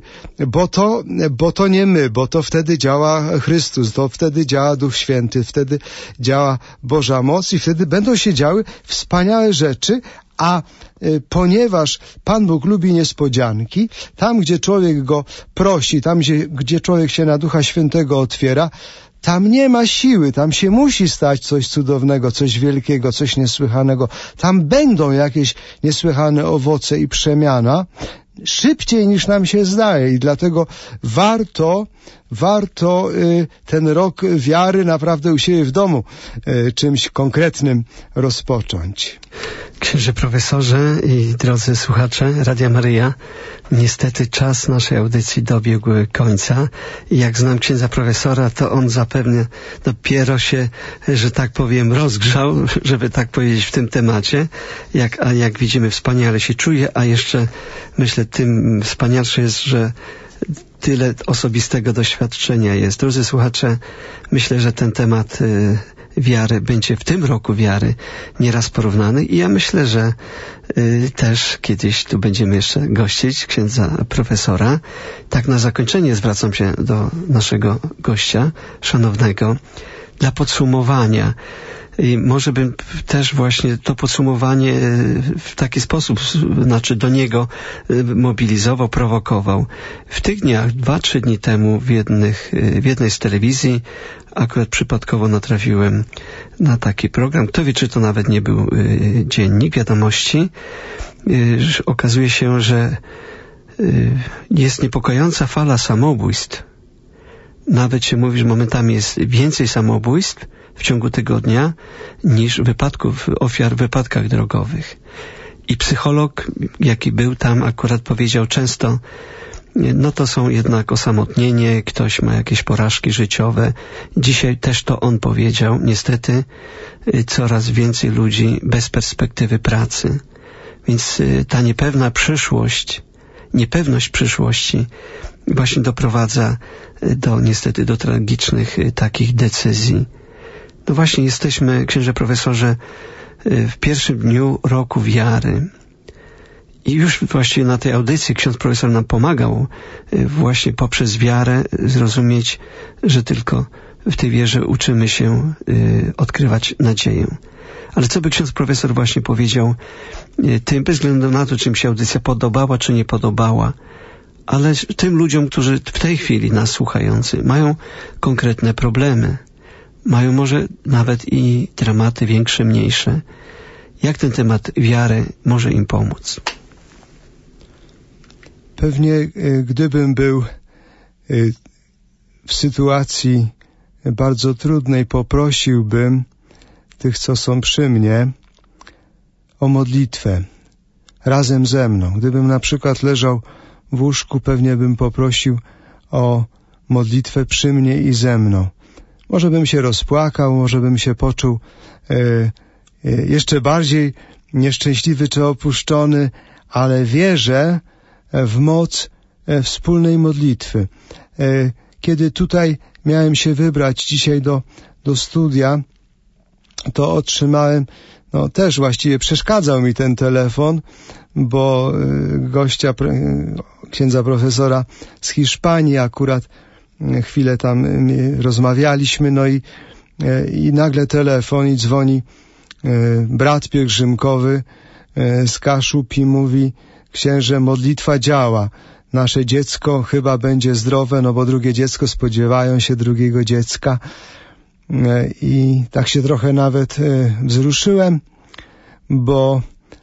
Speaker 2: bo to nie my, bo to wtedy działa Chrystus, to wtedy działa Duch Święty, wtedy działa Boża moc i wtedy będą się działy wspaniałe rzeczy, a ponieważ Pan Bóg lubi niespodzianki, tam gdzie człowiek go prosi, tam gdzie człowiek się na Ducha Świętego otwiera, tam nie ma siły, tam się musi stać coś cudownego, coś wielkiego, coś niesłychanego. Tam będą jakieś niesłychane owoce i przemiana, szybciej niż nam się zdaje i dlatego warto ten rok wiary naprawdę u siebie w domu czymś konkretnym rozpocząć.
Speaker 1: Księże profesorze i drodzy słuchacze Radia Maryja, niestety czas naszej audycji dobiegł końca i jak znam księdza profesora, to on zapewne dopiero się, że tak powiem, rozgrzał, żeby tak powiedzieć, w tym temacie. Jak widzimy, wspaniale się czuje, a jeszcze myślę, tym wspanialsze jest, że tyle osobistego doświadczenia jest. Drodzy słuchacze, myślę, że ten temat wiary będzie w tym roku wiary nieraz porównany i ja myślę, że też kiedyś tu będziemy jeszcze gościć księdza profesora. Tak na zakończenie zwracam się do naszego gościa szanownego dla podsumowania. I może bym też właśnie to podsumowanie w taki sposób, znaczy do niego mobilizował, prowokował. W tych dniach, 2-3 dni temu w jednej z telewizji akurat przypadkowo natrafiłem na taki program. Kto wie, czy to nawet nie był dziennik wiadomości. Okazuje się, że jest niepokojąca fala samobójstw. Nawet się mówi, że momentami jest więcej samobójstw w ciągu tygodnia niż ofiar w wypadkach drogowych. I psycholog, jaki był tam, akurat powiedział często, no to są jednak osamotnienie, ktoś ma jakieś porażki życiowe. Dzisiaj też to on powiedział. Niestety coraz więcej ludzi bez perspektywy pracy. Więc ta niepewność przyszłości właśnie doprowadza niestety do tragicznych takich decyzji. No właśnie jesteśmy, księże profesorze, w pierwszym dniu roku wiary. I już właściwie na tej audycji ksiądz profesor nam pomagał właśnie poprzez wiarę zrozumieć, że tylko w tej wierze uczymy się odkrywać nadzieję. Ale co by ksiądz profesor właśnie powiedział tym, bez względu na to, czy im się audycja podobała, czy nie podobała, ale tym ludziom, którzy w tej chwili nas słuchający mają konkretne problemy, mają może nawet i dramaty większe, mniejsze. Jak ten temat wiary może im pomóc?
Speaker 2: Pewnie gdybym był w sytuacji bardzo trudnej, poprosiłbym tych, co są przy mnie, o modlitwę razem ze mną. Gdybym na przykład leżał w łóżku, pewnie bym poprosił o modlitwę przy mnie i ze mną. Może bym się rozpłakał, może bym się poczuł jeszcze bardziej nieszczęśliwy czy opuszczony, ale wierzę w moc wspólnej modlitwy. Kiedy tutaj miałem się wybrać dzisiaj do studia, to otrzymałem, też właściwie przeszkadzał mi ten telefon, bo gościa, księdza profesora z Hiszpanii, akurat chwilę tam rozmawialiśmy, i nagle telefon i dzwoni brat pielgrzymkowy z Kaszub i mówi: księże, modlitwa działa, nasze dziecko chyba będzie zdrowe, bo drugie dziecko, spodziewają się drugiego dziecka. I tak się trochę nawet wzruszyłem, bo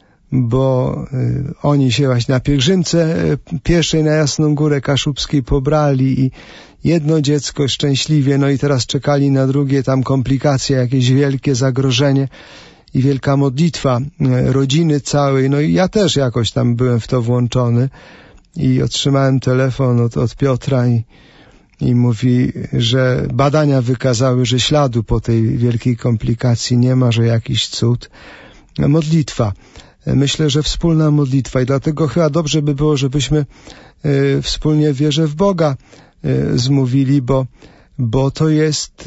Speaker 2: oni się właśnie na pielgrzymce pieszej na Jasną Górę Kaszubskiej pobrali i jedno dziecko szczęśliwie, i teraz czekali na drugie, tam komplikacje, jakieś wielkie zagrożenie i wielka modlitwa rodziny całej. I ja też jakoś tam byłem w to włączony i otrzymałem telefon od Piotra i mówi, że badania wykazały, że śladu po tej wielkiej komplikacji nie ma, że jakiś cud. Modlitwa. Myślę, że wspólna modlitwa i dlatego chyba dobrze by było, żebyśmy wspólnie wierze w Boga zmówili, bo to jest...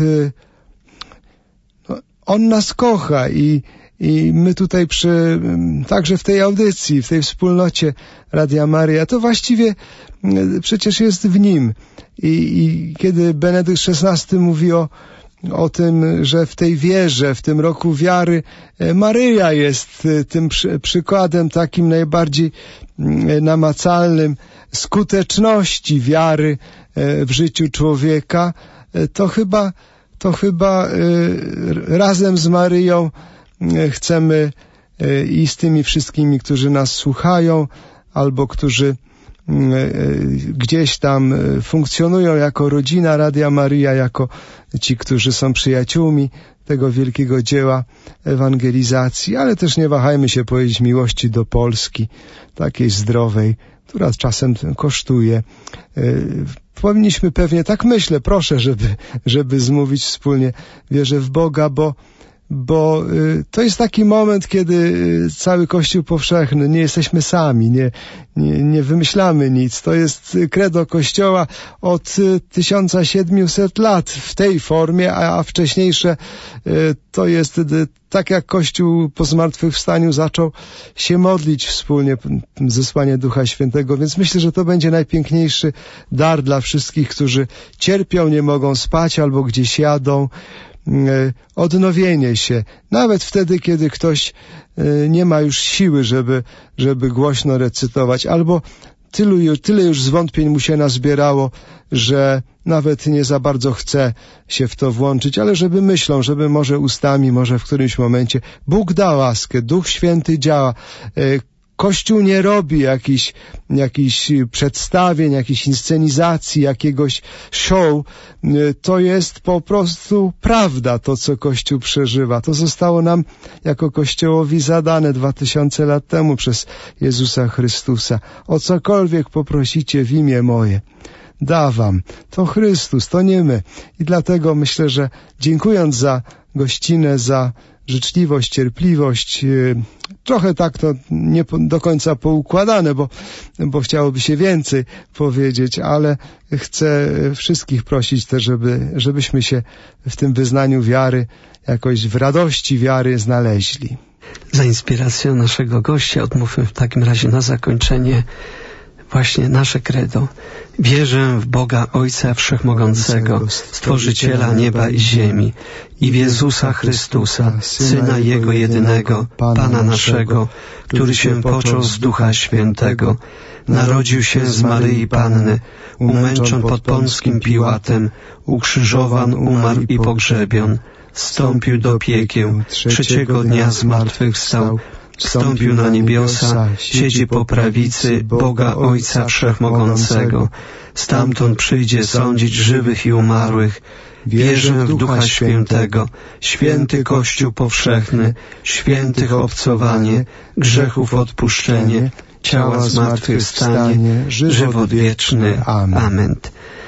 Speaker 2: On nas kocha i my tutaj także w tej audycji, w tej wspólnocie Radia Maryja, to właściwie przecież jest w Nim. I kiedy Benedykt XVI mówi o tym, że w tej wierze, w tym roku wiary, Maryja jest tym przykładem takim najbardziej namacalnym skuteczności wiary w życiu człowieka, to chyba razem z Maryją chcemy i z tymi wszystkimi, którzy nas słuchają, albo którzy gdzieś tam funkcjonują jako rodzina Radia Maryja, jako ci, którzy są przyjaciółmi tego wielkiego dzieła ewangelizacji, ale też nie wahajmy się powiedzieć miłości do Polski, takiej zdrowej, która czasem kosztuje. Powinniśmy pewnie, tak myślę, proszę, żeby zmówić wspólnie wierzę w Boga, bo to jest taki moment, kiedy cały Kościół powszechny, nie jesteśmy sami, nie wymyślamy nic. To jest credo Kościoła od 1700 lat w tej formie, a wcześniejsze to jest tak jak Kościół po zmartwychwstaniu zaczął się modlić wspólnie, zesłanie Ducha Świętego, więc myślę, że to będzie najpiękniejszy dar dla wszystkich, którzy cierpią, nie mogą spać albo gdzieś jadą. Odnowienie się, nawet wtedy, kiedy ktoś nie ma już siły, żeby głośno recytować, albo tyle już zwątpień mu się nazbierało, że nawet nie za bardzo chce się w to włączyć, ale żeby myślą, żeby może ustami, może w którymś momencie Bóg da łaskę, Duch Święty działa. Kościół nie robi jakichś przedstawień, jakiejś inscenizacji, jakiegoś show. To jest po prostu prawda, to co Kościół przeżywa. To zostało nam jako Kościołowi zadane 2000 lat temu przez Jezusa Chrystusa. O cokolwiek poprosicie w imię moje, da wam. To Chrystus, to nie my. I dlatego myślę, że dziękując za gościnę, za życzliwość, cierpliwość, trochę tak to nie do końca poukładane, bo chciałoby się więcej powiedzieć, ale chcę wszystkich prosić też, żebyśmy się w tym wyznaniu wiary, jakoś w radości wiary znaleźli.
Speaker 1: Za inspiracją naszego gościa odmówmy w takim razie na zakończenie właśnie nasze credo. Wierzę w Boga Ojca Wszechmogącego, Stworzyciela nieba i ziemi, i w Jezusa Chrystusa, Syna Jego jedynego, Pana naszego, który się począł z Ducha Świętego, narodził się z Maryi Panny, umęczon pod Pąckim Piłatem, ukrzyżowan, umarł i pogrzebion, wstąpił do piekieł, trzeciego dnia zmartwychwstał, wstąpił na niebiosa, siedzi po prawicy Boga Ojca Wszechmogącego. Stamtąd przyjdzie sądzić żywych i umarłych. Wierzę w Ducha Świętego, święty Kościół powszechny, świętych obcowanie, grzechów odpuszczenie, ciała zmartwychwstanie, żywot wieczny. Amen.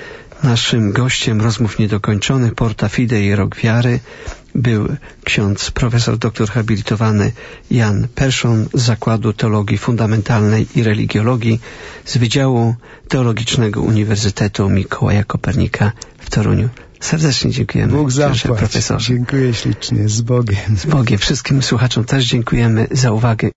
Speaker 1: Naszym gościem rozmów niedokończonych Porta Fidei i Rok Wiary był ksiądz profesor doktor habilitowany Jan Perszon z Zakładu Teologii Fundamentalnej i Religiologii z Wydziału Teologicznego Uniwersytetu Mikołaja Kopernika w Toruniu. Serdecznie dziękujemy.
Speaker 2: Bóg zapłać. Dziękuję ślicznie. Z Bogiem.
Speaker 1: Z Bogiem. Wszystkim słuchaczom też dziękujemy za uwagę.